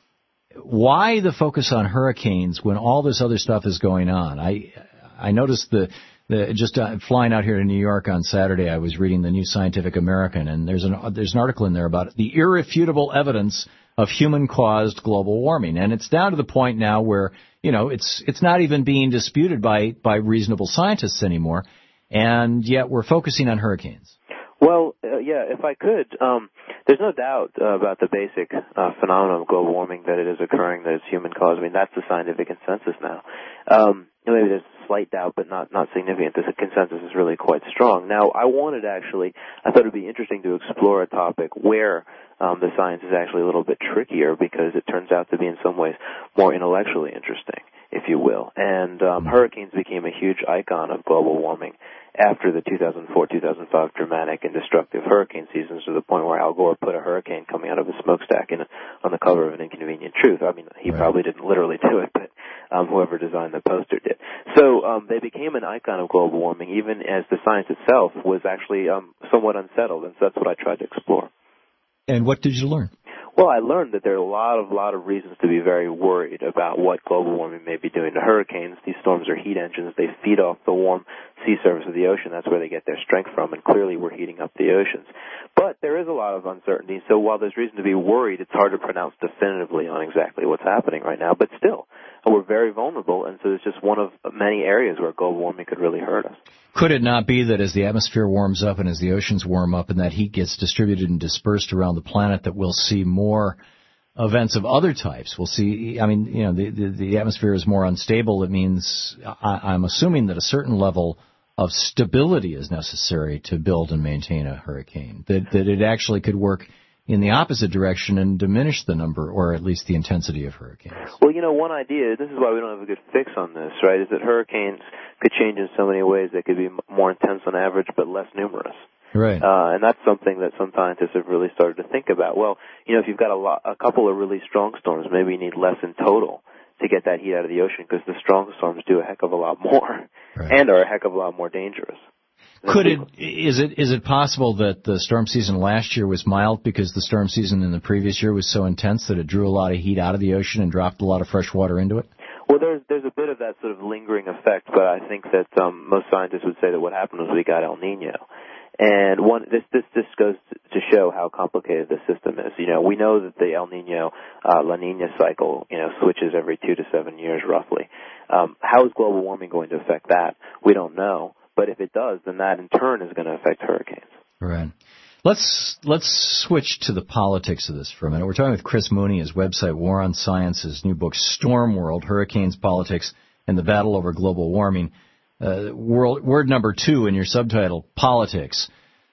Why the focus on hurricanes when all this other stuff is going on? I I noticed the, the just uh, flying out here to New York on Saturday, I was reading the New Scientific American, and there's an there's an article in there about the irrefutable evidence of human-caused global warming, and it's down to the point now where you know it's it's not even being disputed by by reasonable scientists anymore, and yet we're focusing on hurricanes. Well, uh, yeah, if I could, um, there's no doubt uh, about the basic uh, phenomenon of global warming, that it is occurring, that it's human-caused. I mean, that's the scientific consensus now. Um, maybe there's slight doubt, but not not significant. The consensus is really quite strong. Now, I wanted actually, I thought it would be interesting to explore a topic where um, the science is actually a little bit trickier, because it turns out to be in some ways more intellectually interesting, if you will. And um, hurricanes became a huge icon of global warming after the two thousand four two thousand five dramatic and destructive hurricane seasons, to the point where Al Gore put a hurricane coming out of a smokestack in, on the cover of An Inconvenient Truth. I mean, he right. probably didn't literally do it, but um, whoever designed the poster did. So um, they became an icon of global warming, even as the science itself was actually um, somewhat unsettled, and so that's what I tried to explore. And what did you learn? Well, I learned that there are a lot of lot of reasons to be very worried about what global warming may be doing to hurricanes. These storms are heat engines. They feed off the warm sea surface of the ocean. That's where they get their strength from, and clearly we're heating up the oceans. But there is a lot of uncertainty, so while there's reason to be worried, it's hard to pronounce definitively on exactly what's happening right now. But still, we're very vulnerable, and so it's just one of many areas where global warming could really hurt us. Could it not be that as the atmosphere warms up and as the oceans warm up and that heat gets distributed and dispersed around the planet, that we'll see more events of other types? We'll see, I mean, you know, the, the, the atmosphere is more unstable. It means, I, I'm assuming that a certain level of stability is necessary to build and maintain a hurricane, that, that it actually could work in the opposite direction and diminish the number or at least the intensity of hurricanes. Well, you know, one idea, this is why we don't have a good fix on this, right, is that hurricanes could change in so many ways. They could be more intense on average but less numerous. Right. Uh, and that's something that some scientists have really started to think about. Well, you know, if you've got a, lot, a couple of really strong storms, maybe you need less in total to get that heat out of the ocean, because the strong storms do a heck of a lot more, right, and are a heck of a lot more dangerous. Could it, is it, is it possible that the storm season last year was mild because the storm season in the previous year was so intense that it drew a lot of heat out of the ocean and dropped a lot of fresh water into it? Well, there's there's a bit of that sort of lingering effect, but I think that um, most scientists would say that what happened was we got El Nino. And one, this, this, this goes to show how complicated the system is. You know, we know that the El Nino, uh, La Nina cycle, you know, switches every two to seven years roughly. Um, how is global warming going to affect that? We don't know. But if it does, then that in turn is going to affect hurricanes. Right. Let's, let's switch to the politics of this for a minute. We're talking with Chris Mooney, his website, War on Science, his new book, Storm World, Hurricanes, Politics, and the Battle Over Global Warming. Uh, world, word number two in your subtitle, politics.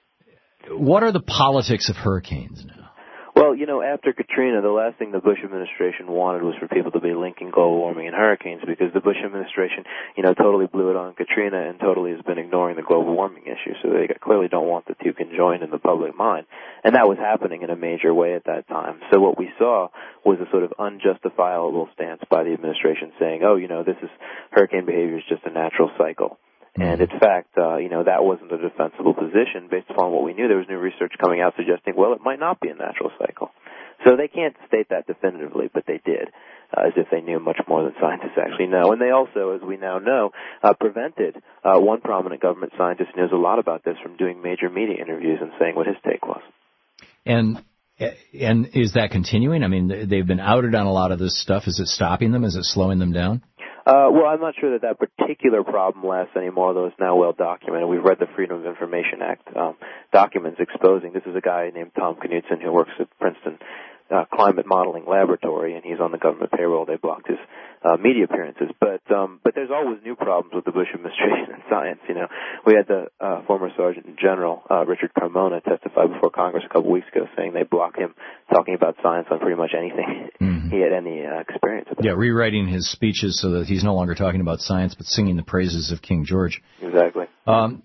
What are the politics of hurricanes now? Well, you know, after Katrina, the last thing the Bush administration wanted was for people to be linking global warming and hurricanes, because the Bush administration, you know, totally blew it on Katrina and totally has been ignoring the global warming issue. So they clearly don't want the two conjoined in the public mind. And that was happening in a major way at that time. So what we saw was a sort of unjustifiable stance by the administration saying, oh, you know, this is hurricane behavior is just a natural cycle. And in fact, uh, you know, that wasn't a defensible position based upon what we knew. There was new research coming out suggesting, well, it might not be a natural cycle. So they can't state that definitively, but they did, uh, as if they knew much more than scientists actually know. And they also, as we now know, uh, prevented uh, one prominent government scientist who knows a lot about this from doing major media interviews and saying what his take was. And and is that continuing? I mean, they've been outed on a lot of this stuff. Is it stopping them? Is it slowing them down? Uh, well, I'm not sure that that particular problem lasts anymore, though it's now well documented. We've read the Freedom of Information Act um, documents exposing. This is a guy named Tom Knudsen who works at Princeton uh, Climate Modeling Laboratory, and he's on the government payroll. They blocked his uh, media appearances. But um, but there's always new problems with the Bush administration and science. You know, we had the uh, former Sergeant General uh, Richard Carmona testify before Congress a couple weeks ago, saying they blocked him talking about science on pretty much anything mm-hmm. he had any uh, experience about. Yeah, rewriting his speeches so that he's no longer talking about science but singing the praises of King George. Exactly. Um,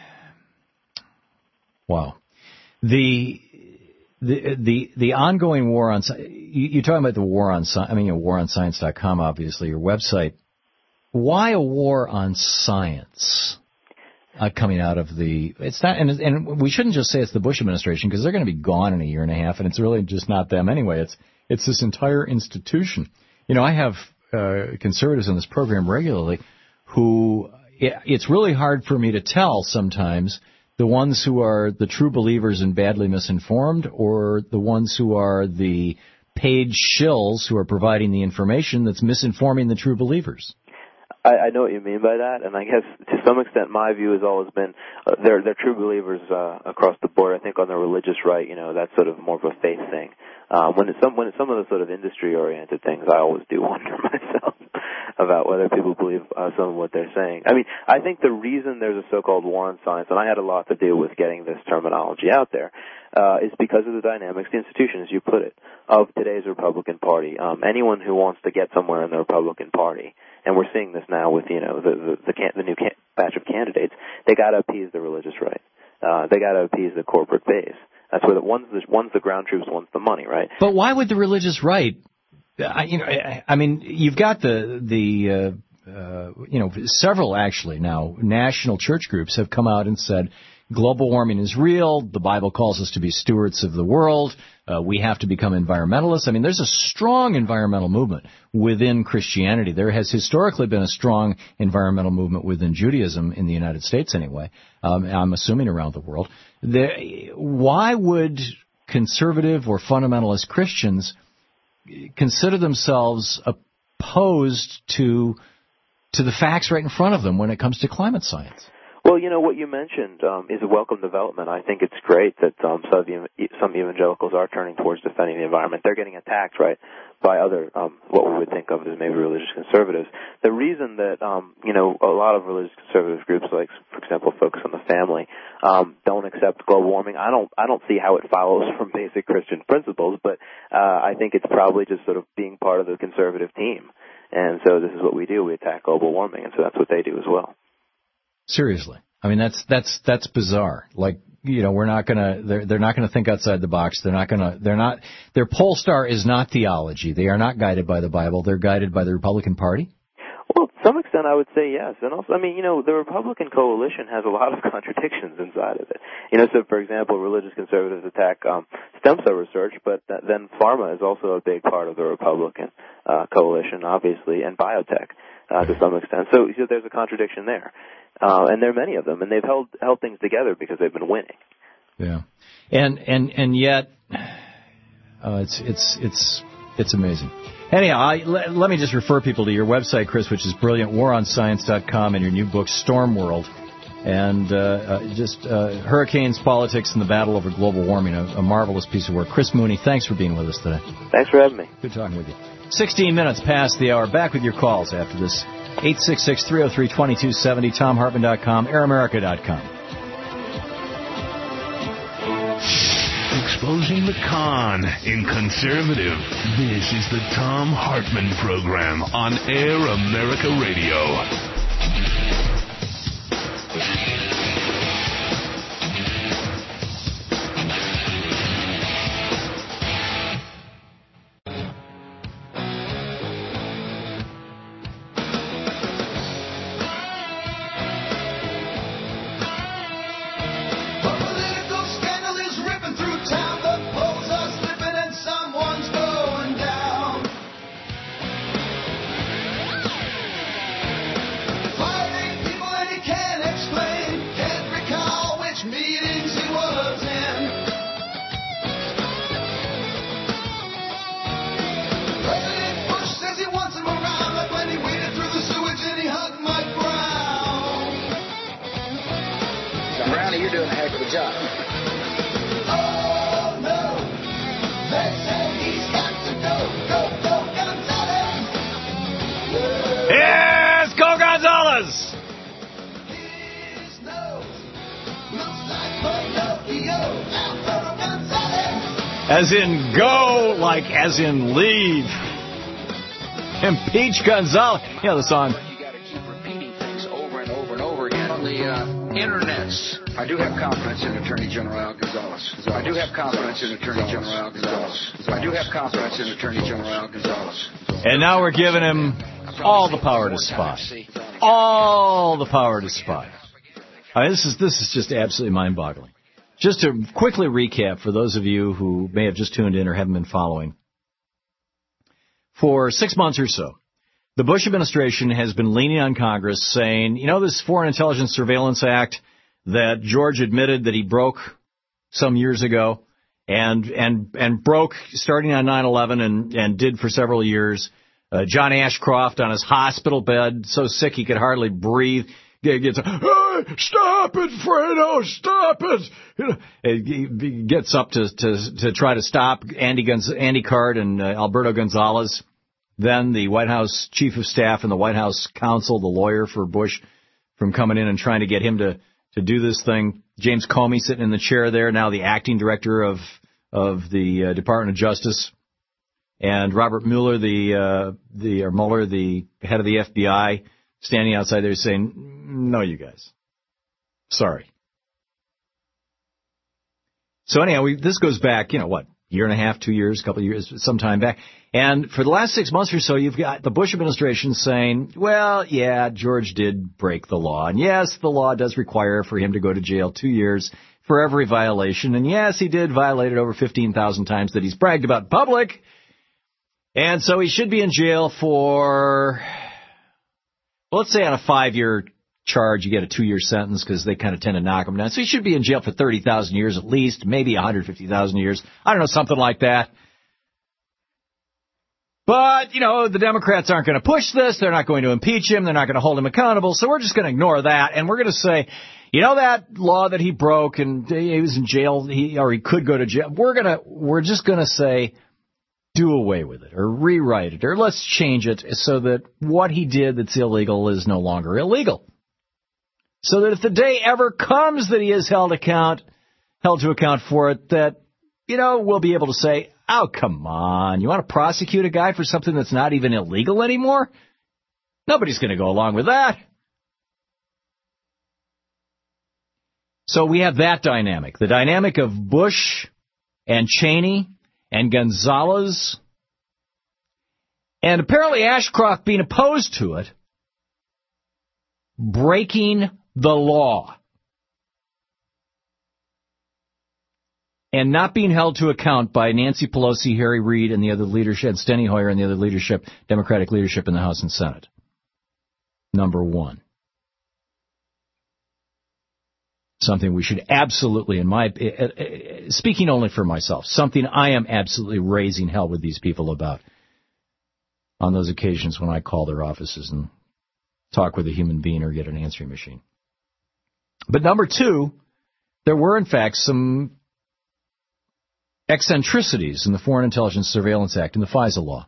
wow. The the the the ongoing war on you, you're talking about the war on I mean, you know, war on science dot com, obviously your website. Why a war on science? Uh, coming out of the, it's not, and, and we shouldn't just say it's the Bush administration, because they're going to be gone in a year and a half, and it's really just not them anyway. It's it's this entire institution. You know, I have uh, conservatives in this program regularly who, it, it's really hard for me to tell sometimes the ones who are the true believers and badly misinformed, or the ones who are the paid shills who are providing the information that's misinforming the true believers. I, I know what you mean by that, and I guess to some extent my view has always been uh, they're they're true believers uh, across the board. I think on the religious right, you know, that's sort of more of a faith thing. Um, when it's some when it's some of the sort of industry-oriented things, I always do wonder myself about whether people believe uh, some of what they're saying. I mean, I think the reason there's a so-called war on science, and I had a lot to do with getting this terminology out there, uh, is because of the dynamics, the institution, as you put it, of today's Republican Party. Um, anyone who wants to get somewhere in the Republican Party, and we're seeing this now with, you know, the the, the, can, the new can, batch of candidates, they got to appease the religious right. Uh, they got to appease the corporate base. That's where the one's the, one's the ground troops, one's the money, right? But why would the religious right? I, you know, I, I mean, you've got the the uh, uh, you know several actually now national church groups have come out and said global warming is real. The Bible calls us to be stewards of the world. Uh, we have to become environmentalists. I mean, there's a strong environmental movement within Christianity. There has historically been a strong environmental movement within Judaism in the United States anyway. Um, I'm assuming around the world. There, why would conservative or fundamentalist Christians consider themselves opposed to to the facts right in front of them when it comes to climate science? Well, you know, what you mentioned um, is a welcome development. I think it's great that um, some, some evangelicals are turning towards defending the environment. They're getting attacked, right, by other, um, what we would think of as maybe religious conservatives. The reason that, um, you know, a lot of religious conservative groups, like, for example, Focus on the Family, um, don't accept global warming, I don't, I don't see how it follows from basic Christian principles, but uh, I think it's probably just sort of being part of the conservative team. And so this is what we do. We attack global warming, and so that's what they do as well. Seriously. I mean, that's that's that's bizarre. Like, you know, we're not gonna they're they're not gonna think outside the box. They're not gonna they're not their poll star is not theology. They are not guided by the Bible. They're guided by the Republican Party. Well, to some extent, I would say yes. And also, I mean, you know, the Republican coalition has a lot of contradictions inside of it. You know, so for example, religious conservatives attack um, stem cell research, but th- then pharma is also a big part of the Republican uh, coalition, obviously, and biotech uh, to some extent. So, so there's a contradiction there. Uh, and there are many of them, and they've held held things together because they've been winning. Yeah, and and and yet, uh, it's it's it's it's amazing. Anyhow, I, let, let me just refer people to your website, Chris, which is brilliant, war on science dot com, and your new book, Storm World, and uh, uh, just uh, hurricanes, politics, and the battle over global warming. A, a marvelous piece of work. Chris Mooney, thanks for being with us today. Thanks for having me. Good talking with you. Sixteen minutes past the hour. Back with your calls after this. eight six six, three oh three, two two seven oh, tom hartman dot com, air america dot com. Exposing the con in conservative. This is the Thom Hartmann Program on Air America Radio. As in go, like as in leave. Impeach Gonzalez. You know the song. You got to keep repeating things over and over and over again. On the uh, internets, I do have confidence in Attorney General Al Gonzalez. I do have confidence in Attorney General Al Gonzalez. I do have confidence in Attorney General Al Gonzalez. And now we're giving him all the power to spy. All the power to spy. I mean, this is this is just absolutely mind-boggling. Just to quickly recap for those of you who may have just tuned in or haven't been following. For six months or so, the Bush administration has been leaning on Congress saying, you know, this Foreign Intelligence Surveillance Act that George admitted that he broke some years ago and and and broke starting on nine eleven and, and did for several years. Uh, John Ashcroft on his hospital bed, so sick he could hardly breathe. Gets, hey, stop it, Fredo, stop it. You know, he gets up to, to, to try to stop Andy, Gonz- Andy Card and uh, Alberto Gonzales. Then the White House chief of staff and the White House counsel, the lawyer for Bush, from coming in and trying to get him to, to do this thing. James Comey sitting in the chair there, now the acting director of, of the uh, Department of Justice. And Robert Mueller, the, uh, the, or Mueller, the head of the F B I, standing outside there saying, no, you guys. Sorry. So anyhow, we, this goes back, you know, what, year and a half, two years, a couple of years, some time back. And for the last six months or so, you've got the Bush administration saying, well, yeah, George did break the law. And yes, the law does require for him to go to jail two years for every violation. And yes, he did violate it over fifteen thousand times that he's bragged about in public. And so he should be in jail for, well, let's say on a five-year charge, you get a two-year sentence because they kind of tend to knock him down. So he should be in jail for thirty thousand years at least, maybe one hundred fifty thousand years. I don't know, something like that. But, you know, the Democrats aren't going to push this. They're not going to impeach him. They're not going to hold him accountable. So we're just going to ignore that. And we're going to say, you know, that law that he broke and he was in jail, he, or he could go to jail. We're going to, we're just going to say, do away with it or rewrite it or let's change it so that what he did that's illegal is no longer illegal. So that if the day ever comes that he is held account, held to account for it, that, you know, we'll be able to say, oh, come on, you want to prosecute a guy for something that's not even illegal anymore? Nobody's going to go along with that. So we have that dynamic, the dynamic of Bush and Cheney and Gonzalez, and apparently Ashcroft being opposed to it, breaking the law, and not being held to account by Nancy Pelosi, Harry Reid, and the other leadership, and Steny Hoyer and the other leadership, Democratic leadership in the House and Senate. Number one. Something we should absolutely, in my, speaking only for myself, something I am absolutely raising hell with these people about on those occasions when I call their offices and talk with a human being or get an answering machine. But number two, there were in fact some eccentricities in the Foreign Intelligence Surveillance Act and the FISA law.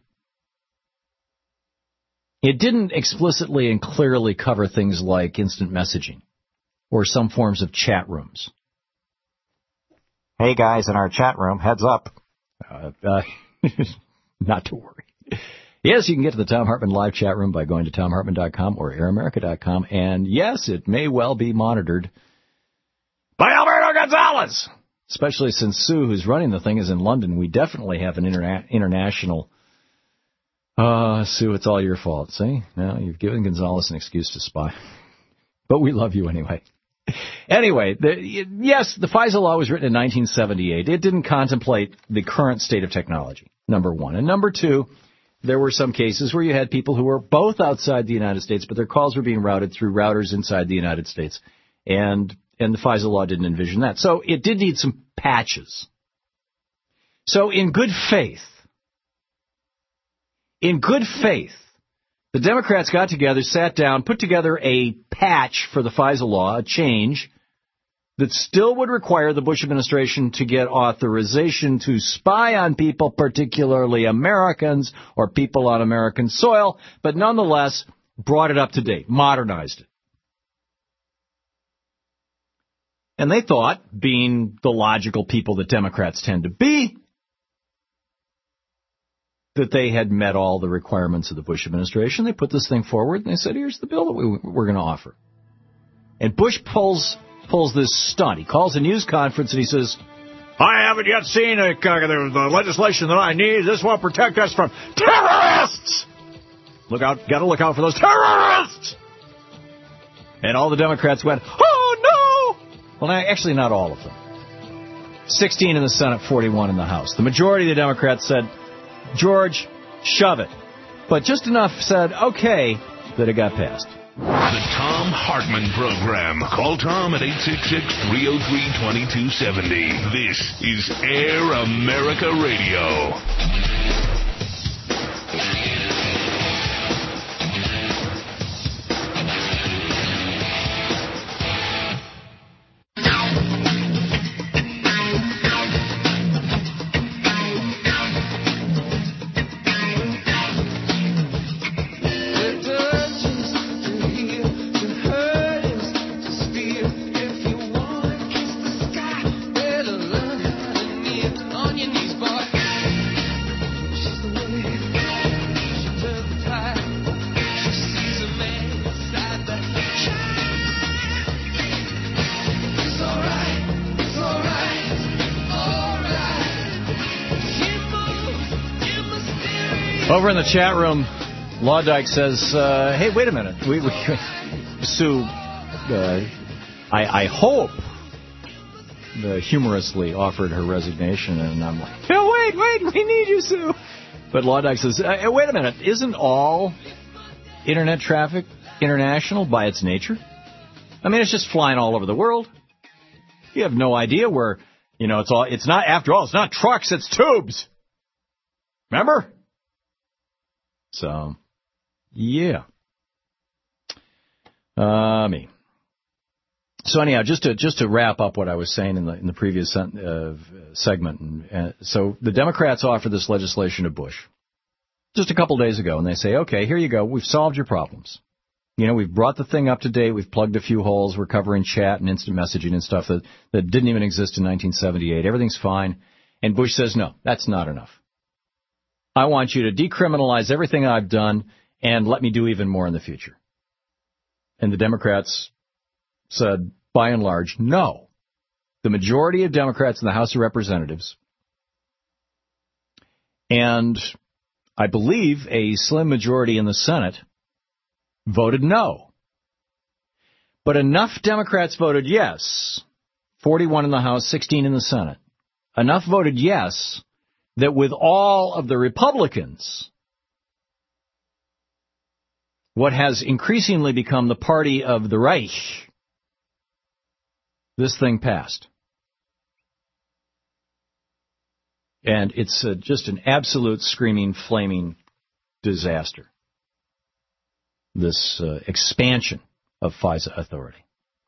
It didn't explicitly and clearly cover things like instant messaging or some forms of chat rooms. Hey guys in our chat room, heads up. Uh, uh, not to worry. Yes, you can get to the Thom Hartmann live chat room by going to tom hartmann dot com or air america dot com. And yes, it may well be monitored by Alberto Gonzalez. Especially since Sue, who's running the thing, is in London. We definitely have an interna- international... Uh, Sue, it's all your fault. See? Now you've given Gonzalez an excuse to spy. But we love you anyway. Anyway, the, yes, the FISA law was written in nineteen seventy-eight. It didn't contemplate the current state of technology, number one. And number two, there were some cases where you had people who were both outside the United States, but their calls were being routed through routers inside the United States. And... And the FISA law didn't envision that. So it did need some patches. So in good faith, in good faith, the Democrats got together, sat down, put together a patch for the FISA law, a change that still would require the Bush administration to get authorization to spy on people, particularly Americans or people on American soil, but nonetheless brought it up to date, modernized it. And they thought, being the logical people that Democrats tend to be, that they had met all the requirements of the Bush administration. They put this thing forward, and they said, here's the bill that we, we're going to offer. And Bush pulls pulls this stunt. He calls a news conference, and he says, I haven't yet seen a, uh, the, the legislation that I need. This won't protect us from terrorists. Look out, got to look out for those terrorists. And all the Democrats went, oh, no. Well, actually, not all of them. sixteen in the Senate, forty-one in the House. The majority of the Democrats said, George, shove it. But just enough said, okay, that it got passed. The Thom Hartmann Program. Call Tom at eight six six, three oh three, two two seven oh. This is Air America Radio. Over in the chat room, Law Dyke says, uh, hey, wait a minute. We, we, Sue, uh, I, I hope, uh, humorously offered her resignation, and I'm like, no, wait, wait, we need you, Sue. But Law Dyke says, uh, wait a minute, isn't all Internet traffic international by its nature? I mean, it's just flying all over the world. You have no idea where, you know, it's all, it's not, after all, it's not trucks, it's tubes. Remember? So, yeah. Uh, me. So anyhow, just to just to wrap up what I was saying in the in the previous uh, segment, and, uh, so the Democrats offered this legislation to Bush just a couple days ago, and they say, okay, here you go, we've solved your problems. You know, we've brought the thing up to date, we've plugged a few holes, we're covering chat and instant messaging and stuff that, that didn't even exist in nineteen seventy-eight. Everything's fine. And Bush says, no, that's not enough. I want you to decriminalize everything I've done and let me do even more in the future. And the Democrats said, by and large, no. The majority of Democrats in the House of Representatives, and I believe a slim majority in the Senate, voted no. But enough Democrats voted yes, forty-one in the House, sixteen in the Senate. Enough voted yes that with all of the Republicans, what has increasingly become the party of the Reich, this thing passed. And it's uh, just an absolute screaming, flaming disaster, this uh, expansion of FISA authority.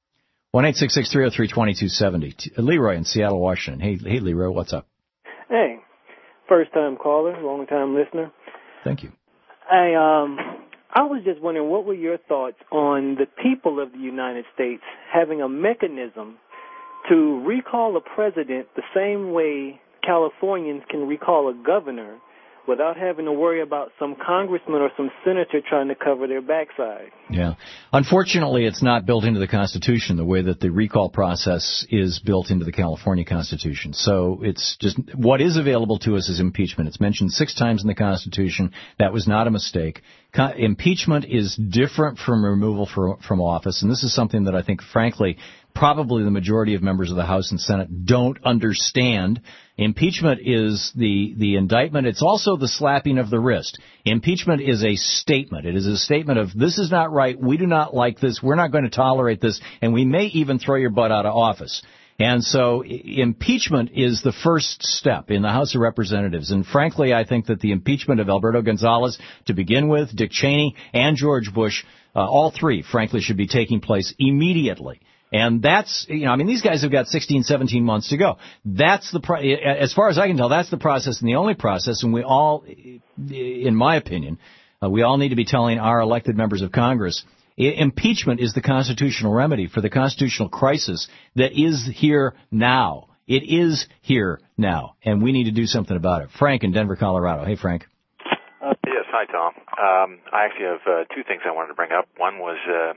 one eight six six, three oh three, two two seven oh. Leroy in Seattle, Washington. Hey, hey, Leroy, what's up? Hey, first-time caller, long-time listener. Thank you. I um, I was just wondering, what were your thoughts on the people of the United States having a mechanism to recall a president the same way Californians can recall a governor without having to worry about some congressman or some senator trying to cover their backside? Yeah. Unfortunately, it's not built into the Constitution the way that the recall process is built into the California Constitution. So it's just what is available to us is impeachment. It's mentioned six times in the Constitution. That was not a mistake. Co- impeachment is different from removal for, from office, and this is something that I think, frankly, probably the majority of members of the House and Senate don't understand. Impeachment is the, the indictment. It's also the slapping of the wrist. Impeachment is a statement. It is a statement of, this is not right, we do not like this, we're not going to tolerate this, and we may even throw your butt out of office. And so impeachment is the first step in the House of Representatives. And frankly, I think that the impeachment of Alberto Gonzales, to begin with, Dick Cheney, and George Bush, uh, all three, frankly, should be taking place immediately. And that's, you know, I mean, these guys have got sixteen, seventeen months to go. That's the, pro- as far as I can tell, that's the process and the only process. And we all, in my opinion, uh, we all need to be telling our elected members of Congress, impeachment is the constitutional remedy for the constitutional crisis that is here now. It is here now, and we need to do something about it. Frank in Denver, Colorado. Hey, Frank. Uh, yes, hi, Tom. Um, I actually have uh, two things I wanted to bring up. One was uh,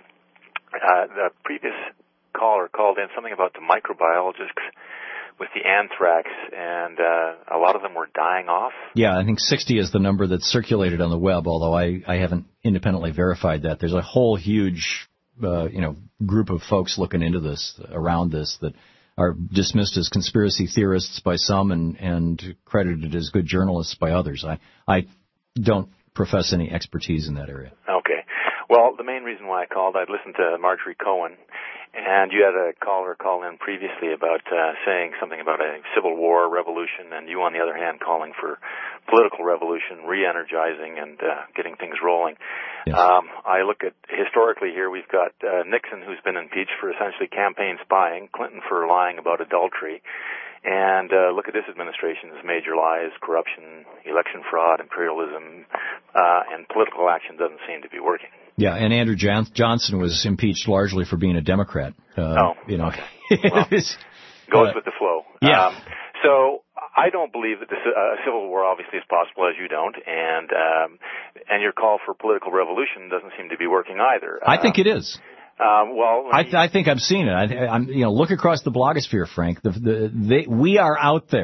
uh, the previous caller called in something about the microbiologists with the anthrax, and uh, a lot of them were dying off. Yeah, I think sixty is the number that's circulated on the web, although I, I haven't independently verified that. There's a whole huge uh, you know, group of folks looking into this, around this, that are dismissed as conspiracy theorists by some and, and credited as good journalists by others. I, I don't profess any expertise in that area. Okay. Well, the main reason why I called, I'd listened to Marjorie Cohen, and you had a caller call in previously about uh, saying something about a civil war revolution, and you, on the other hand, calling for political revolution, re-energizing and uh, getting things rolling. Yes. Um, I look at, historically here, we've got uh, Nixon, who's been impeached for essentially campaign spying, Clinton for lying about adultery, and uh, look at this administration's major lies, corruption, election fraud, imperialism, uh, and political action doesn't seem to be working. Yeah, and Andrew Jan- Johnson was impeached largely for being a Democrat. Uh, oh, you know, okay. Well, goes uh, with the flow. Yeah. Um, so I don't believe that this, uh, a civil war obviously is possible, as you don't, and um, and your call for political revolution doesn't seem to be working either. I think it is. Um, well, I, th- I think I'm seeing it. I, I'm, you know, look across the blogosphere, Frank. The, the, they, we are out there.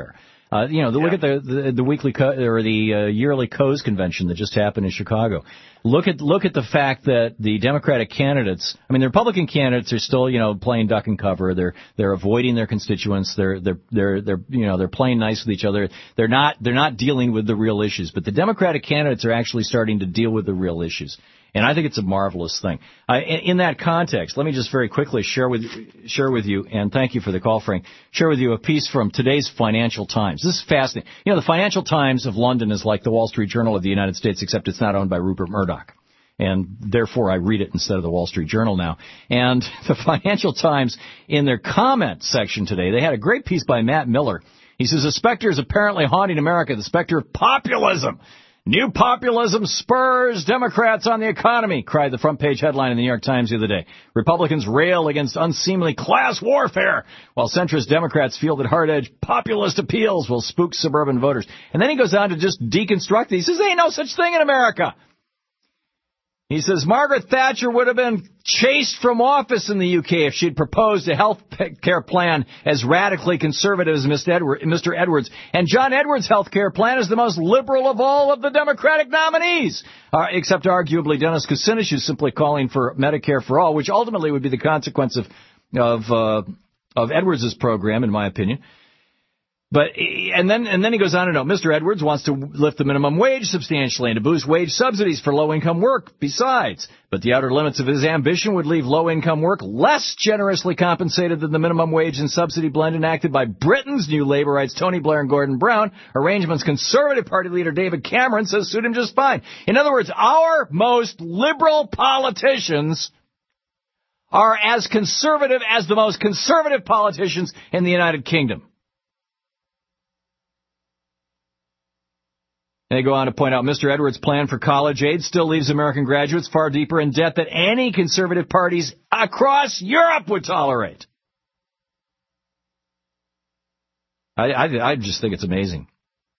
Uh, you know, the, look at the, the the weekly co- or the uh, yearly Coase convention that just happened in Chicago. Look at look at the fact that the Democratic candidates, I mean, the Republican candidates are still, you know, playing duck and cover. They're they're avoiding their constituents. They're they're they're they're you know they're playing nice with each other. They're not they're not dealing with the real issues. But the Democratic candidates are actually starting to deal with the real issues. And I think it's a marvelous thing. I, in that context, let me just very quickly share with share with you, and thank you for the call, Frank, share with you a piece from today's Financial Times. This is fascinating. You know, the Financial Times of London is like the Wall Street Journal of the United States, except it's not owned by Rupert Murdoch. And therefore, I read it instead of the Wall Street Journal now. And the Financial Times, in their comment section today, they had a great piece by Matt Miller. He says, a specter is apparently haunting America, the specter of populism. New populism spurs Democrats on the economy, cried the front page headline in the New York Times the other day. Republicans rail against unseemly class warfare, while centrist Democrats feel that hard-edged populist appeals will spook suburban voters. And then he goes on to just deconstruct it. He says, there ain't no such thing in America. He says, Margaret Thatcher would have been chased from office in the U K if she'd proposed a health care plan as radically conservative as Mister Edwards. And John Edwards' health care plan is the most liberal of all of the Democratic nominees, uh, except arguably Dennis Kucinich, who's simply calling for Medicare for all, which ultimately would be the consequence of of, uh, of Edwards' program, in my opinion. But and then and then he goes on to note, Mister Edwards wants to lift the minimum wage substantially and to boost wage subsidies for low-income work besides. But the outer limits of his ambition would leave low-income work less generously compensated than the minimum wage and subsidy blend enacted by Britain's new Labourites Tony Blair and Gordon Brown. Arrangement's Conservative Party leader David Cameron says suit him just fine. In other words, our most liberal politicians are as conservative as the most conservative politicians in the United Kingdom. They go on to point out Mister Edwards' plan for college aid still leaves American graduates far deeper in debt than any conservative parties across Europe would tolerate. I, I, I just think it's amazing.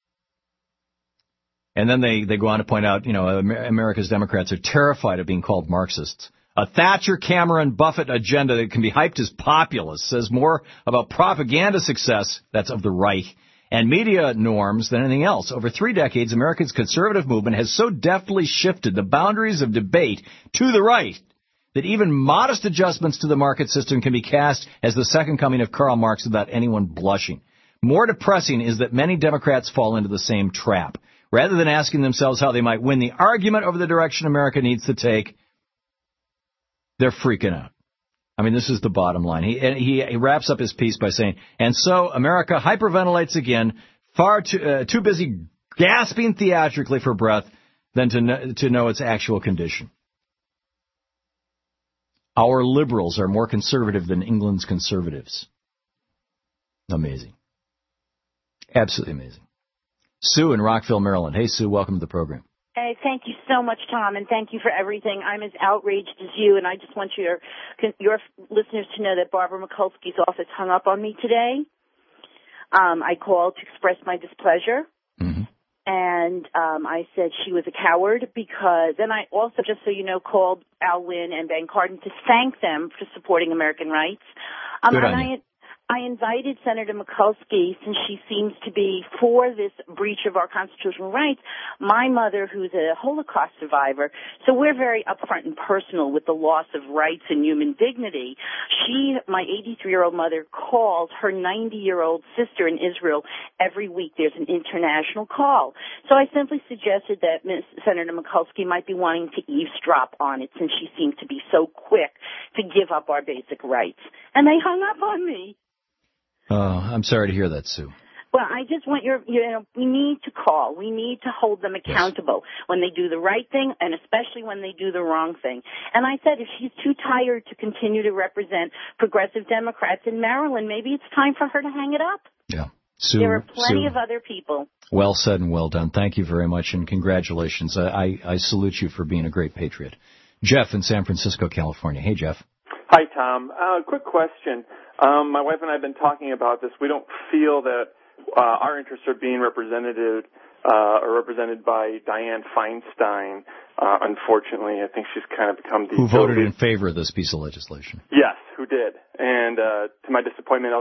And then they, they go on to point out, you know, America's Democrats are terrified of being called Marxists. A Thatcher, Cameron, Buffett agenda that can be hyped as populist says more about propaganda success, that's of the right, and media norms than anything else. Over three decades, America's conservative movement has so deftly shifted the boundaries of debate to the right that even modest adjustments to the market system can be cast as the second coming of Karl Marx without anyone blushing. More depressing is that many Democrats fall into the same trap. Rather than asking themselves how they might win the argument over the direction America needs to take, they're freaking out. I mean, this is the bottom line. He, he, he wraps up his piece by saying, and so America hyperventilates again, far too, uh, too busy gasping theatrically for breath than to know, to know its actual condition. Our liberals are more conservative than England's conservatives. Amazing. Absolutely amazing. Sue in Rockville, Maryland. Hey, Sue, welcome to the program. Hey, thank you so much, Tom, and thank you for everything. I'm as outraged as you, and I just want your your listeners to know that Barbara Mikulski's office hung up on me today. Um, I called to express my displeasure, mm-hmm. and um, I said she was a coward because, and I also, just so you know, called Al Wynn and Ben Cardin to thank them for supporting American rights. Um, Good and on I you. I invited Senator Mikulski, since she seems to be for this breach of our constitutional rights, my mother, who's a Holocaust survivor, so we're very upfront and personal with the loss of rights and human dignity. She, my eighty-three-year-old mother, calls her ninety-year-old sister in Israel every week. There's an international call. So I simply suggested that Miz Senator Mikulski might be wanting to eavesdrop on it since she seems to be so quick to give up our basic rights. And they hung up on me. Oh, I'm sorry to hear that, Sue. Well, I just want your, you know, we need to call. We need to hold them accountable yes. when they do the right thing and especially when they do the wrong thing. And I said if she's too tired to continue to represent progressive Democrats in Maryland, maybe it's time for her to hang it up. Yeah. Sue, there are plenty Sue, of other people. Well said and well done. Thank you very much and congratulations. I, I, I salute you for being a great patriot. Jeff in San Francisco, California. Hey, Jeff. Hi, Tom. Uh, quick question. Um, my wife and I have been talking about this. We don't feel that uh, our interests are being represented uh, or represented by Dianne Feinstein. Uh, unfortunately, I think she's kind of become the who voted in favor of this piece of legislation. Yes, who did. And uh, to my disappointment, although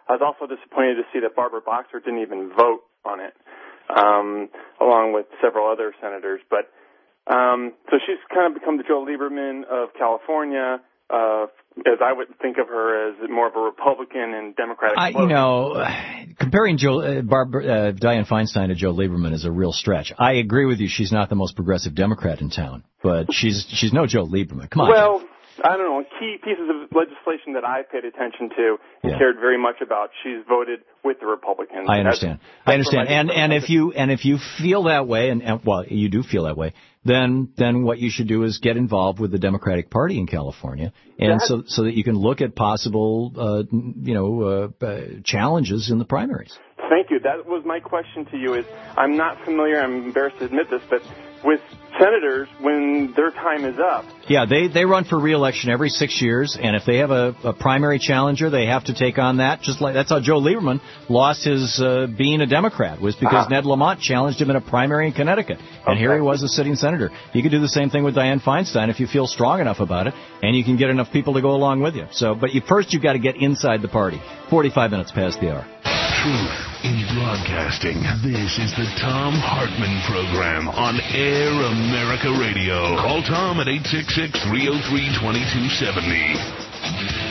I was also disappointed to see that Barbara Boxer didn't even vote on it, um, along with several other senators. But um, so she's kind of become the Joe Lieberman of California, uh, as I would think of her as more of a Republican and Democratic. I, you know, comparing Joe, uh, Barbara, uh, Dianne Feinstein to Joe Lieberman is a real stretch. I agree with you; she's not the most progressive Democrat in town, but she's she's no Joe Lieberman. Come on. Well, I don't know. Key pieces of legislation that I paid attention to and Yeah. cared very much about. She's voted with the Republicans. I understand. That's, I understand. And and if you and if you feel that way, and, and well, you do feel that way, then then what you should do is get involved with the Democratic Party in California, and so so that you can look at possible uh, you know uh, uh, challenges in the primaries. Thank you. That was my question to you. Is I'm not familiar. I'm embarrassed to admit this, but with senators, when their time is up. Yeah, they they run for re-election every six years, and if they have a, a primary challenger, they have to take on that. Just like that's how Joe Lieberman lost his uh, being a Democrat, was because Ah. Ned Lamont challenged him in a primary in Connecticut, and Okay. here he was a sitting senator. You could do the same thing with Dianne Feinstein if you feel strong enough about it, and you can get enough people to go along with you. So, but you first you've got to get inside the party. Forty-five minutes past the hour. Truth in broadcasting. This is the Tom Hartman Program on Air America Radio. Call Tom at eight six six, three oh three, two two seven oh.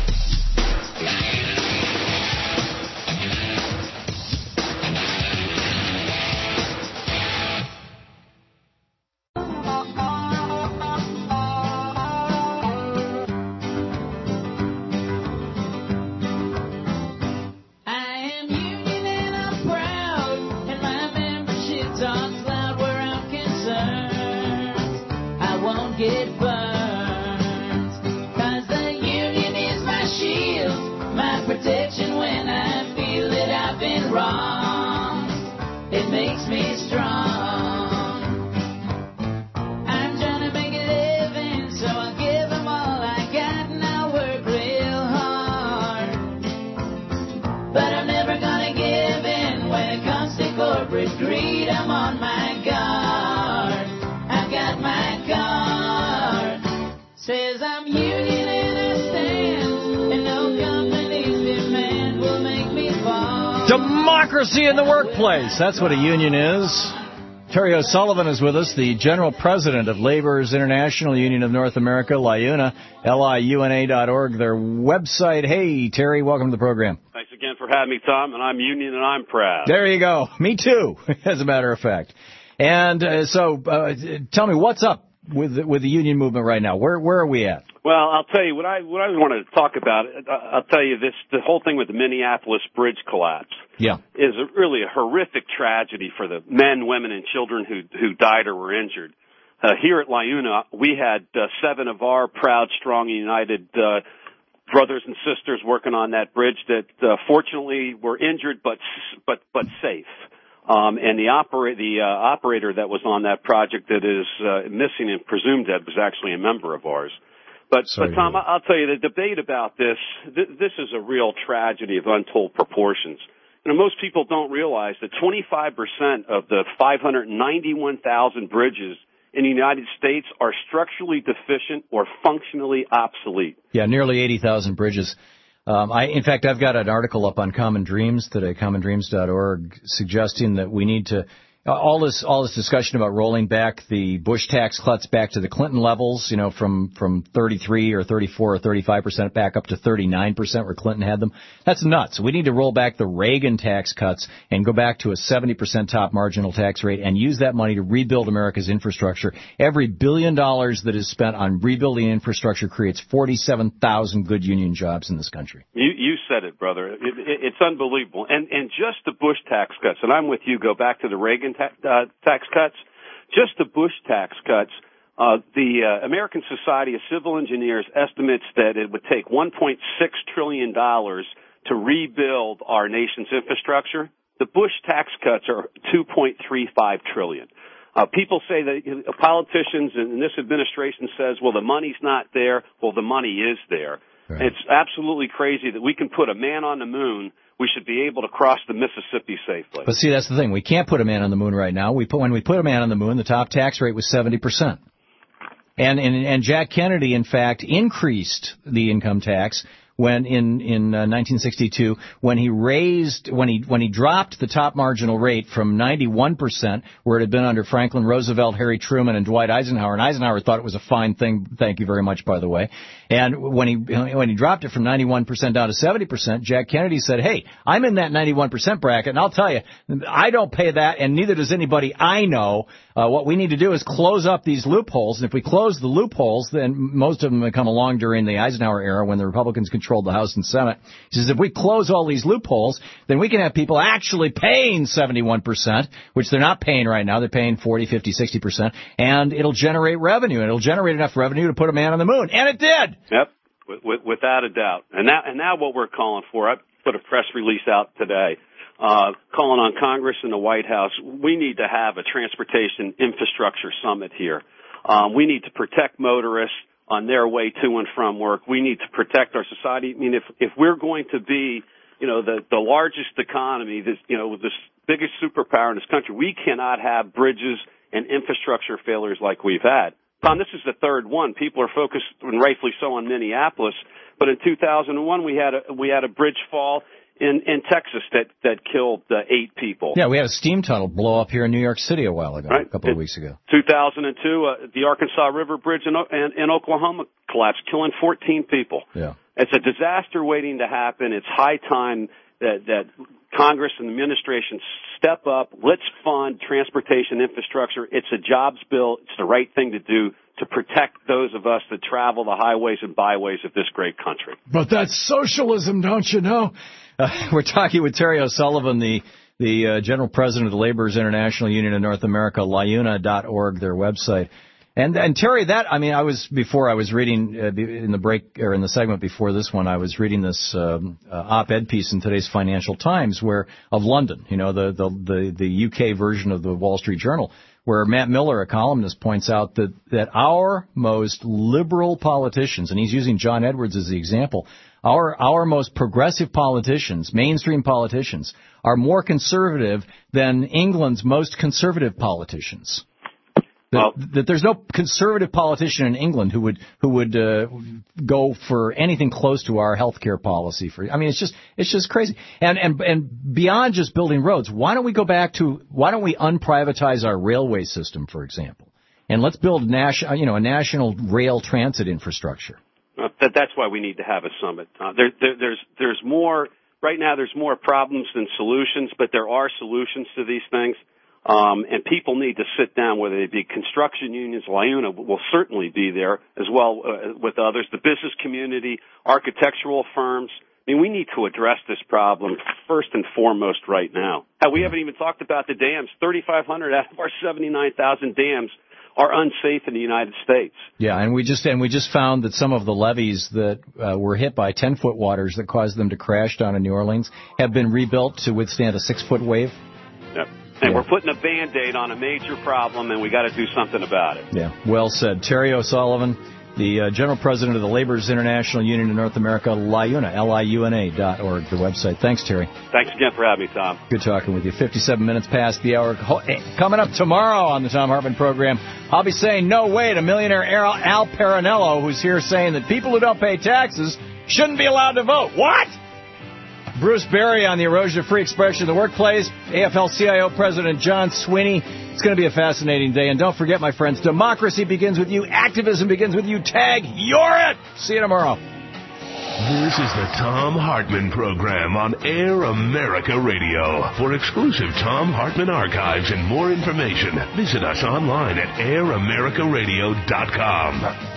I am union and I'm proud, and my membership talks loud where I'm concerned. I won't get burned, 'cause the union is my shield, my protection when I feel that I've been wronged. It makes me strong. I'm trying to make a living, so I'll give them all I got, and I'll work real hard. But I'm never gonna give in when it comes to corporate greed. I'm on my guard. I've got my guard. Says I'm union and I stand, and no company's demand will make me fall. Democracy in the workplace. That's what a union is. Terry O'Sullivan is with us, the General President of Labor's International Union of North America, LIUNA, L I U N A dot org, their website. Hey, Terry, welcome to the program. Thanks again for having me, Tom, and I'm union and I'm proud. There you go. Me too, as a matter of fact. And uh, so uh, tell me, what's up with the, with the union movement right now? Where where are we at? Well, I'll tell you what I what I want to talk about. I'll tell you this: the whole thing with the Minneapolis bridge collapse Yeah. is a, really a horrific tragedy for the men, women, and children who who died or were injured. Uh, here at LIUNA, we had uh, seven of our proud, strong, united uh, brothers and sisters working on that bridge that uh, fortunately were injured but but but safe. Um, and the, opera- the uh, operator that was on that project that is uh, missing and presumed dead was actually a member of ours. But, Sorry but Tom, I'll tell you, the debate about this, th- this is a real tragedy of untold proportions. You know, most people don't realize that twenty-five percent of the five hundred ninety-one thousand bridges in the United States are structurally deficient or functionally obsolete. Yeah, nearly eighty thousand bridges. Um, I, in fact, I've got an article up on Common Dreams today, common dreams dot org, suggesting that we need to uh, all this all this discussion about rolling back the Bush tax cuts back to the Clinton levels, you know, from from thirty-three or thirty-four or thirty-five percent back up to thirty-nine percent where Clinton had them. That's nuts. We need to roll back the Reagan tax cuts and go back to a seventy percent top marginal tax rate and use that money to rebuild America's infrastructure. Every billion dollars that is spent on rebuilding infrastructure creates forty-seven thousand good union jobs in this country. You, you said it, brother. It, it, it's unbelievable. And, and just the Bush tax cuts, and I'm with you, go back to the Reagan ta- uh, tax cuts, just the Bush tax cuts, uh, the uh, American Society of Civil Engineers estimates that it would take one point six trillion dollars to rebuild our nation's infrastructure. The Bush tax cuts are two point three five trillion dollars. Uh, people say that uh, politicians and this administration says, well, the money's not there. Well, the money is there. Right. It's absolutely crazy that we can put a man on the moon. We should be able to cross the Mississippi safely. But see, that's the thing. We can't put a man on the moon right now. We put, when we put a man on the moon, the top tax rate was seventy percent. And, and, and Jack Kennedy, in fact, increased the income tax when in in uh, nineteen sixty-two when he raised when he when he dropped the top marginal rate from ninety-one percent where it had been under Franklin Roosevelt, Harry Truman, and Dwight Eisenhower. And Eisenhower thought it was a fine thing. Thank you very much, by the way. And when he when he dropped it from ninety-one percent down to seventy percent, Jack Kennedy said, "Hey, I'm in that ninety-one percent bracket, and I'll tell you, I don't pay that, and neither does anybody I know. Uh, what we need to do is close up these loopholes, and if we close the loopholes, then most of them have come along during the Eisenhower era when the Republicans controlled the House and Senate. He says, if we close all these loopholes, then we can have people actually paying seventy-one percent, which they're not paying right now. They're paying forty, fifty, sixty percent, and it'll generate revenue, and it'll generate enough revenue to put a man on the moon." And it did. Yep, with, with, without a doubt. And now, and now what we're calling for, I put a press release out today, uh, calling on Congress and the White House. We need to have a transportation infrastructure summit here. Um, we need to protect motorists on their way to and from work. We need to protect our society. I mean, if if we're going to be, you know, the the largest economy, this, you know, the biggest superpower in this country, we cannot have bridges and infrastructure failures like we've had. Tom, this is the third one. People are focused, and rightfully so, on Minneapolis, but in two thousand one we had a we had a bridge fall in in Texas that that killed uh, eight people. Yeah, we had a steam tunnel blow up here in New York City a while ago, right. a couple of weeks ago. two thousand two, uh, the Arkansas River Bridge in, in, in Oklahoma collapsed, killing fourteen people. Yeah. It's a disaster waiting to happen. It's high time that, that Congress and the administration step up. Let's fund transportation infrastructure. It's a jobs bill. It's the right thing to do to protect those of us that travel the highways and byways of this great country. But that's socialism, don't you know? Uh, we're talking with Terry O'Sullivan, the the uh, General President of the Laborers International Union of North America, LIUNA dot org, their website. And and Terry, that I mean, I was before I was reading uh, in the break or in the segment before this one, I was reading this um, uh, op-ed piece in today's Financial Times, where of London, you know, the the the, the U K version of the Wall Street Journal, where Matt Miller, a columnist, points out that that our most liberal politicians, and he's using John Edwards as the example, our our most progressive politicians, mainstream politicians, are more conservative than England's most conservative politicians. That, well, that there's no conservative politician in England who would who would uh, go for anything close to our health care policy. For I mean, it's just it's just crazy. And and and beyond just building roads, why don't we go back to why don't we unprivatize our railway system, for example, and let's build national you know a national rail transit infrastructure. Uh, that that's why we need to have a summit. Uh, there, there there's there's more right now. There's more problems than solutions, but there are solutions to these things. Um, and people need to sit down, whether they be construction unions, LIUNA will certainly be there as well uh, with others, the business community, architectural firms. I mean, we need to address this problem first and foremost right now. Hell, we haven't even talked about the dams. thirty-five hundred out of our seventy-nine thousand dams are unsafe in the United States. Yeah, and we just and we just found that some of the levees that uh, were hit by ten-foot waters that caused them to crash down in New Orleans have been rebuilt to withstand a six-foot wave. Yep. And we're putting a Band-Aid on a major problem, and we got to do something about it. Yeah, well said. Terry O'Sullivan, the uh, General President of the Laborers International Union of North America, LIUNA, L I U N A dot org, the website. Thanks, Terry. Thanks again for having me, Tom. Good talking with you. fifty-seven minutes past the hour. Coming up tomorrow on the Tom Hartman program, I'll be saying no way to millionaire Al Parinello, who's here saying that people who don't pay taxes shouldn't be allowed to vote. What? Bruce Berry on the erosion of free expression in the workplace. A F L C I O President John Sweeney. It's going to be a fascinating day. And don't forget, my friends, democracy begins with you. Activism begins with you. Tag, you're it. See you tomorrow. This is the Tom Hartman program on Air America Radio. For exclusive Tom Hartman archives and more information, visit us online at air america radio dot com.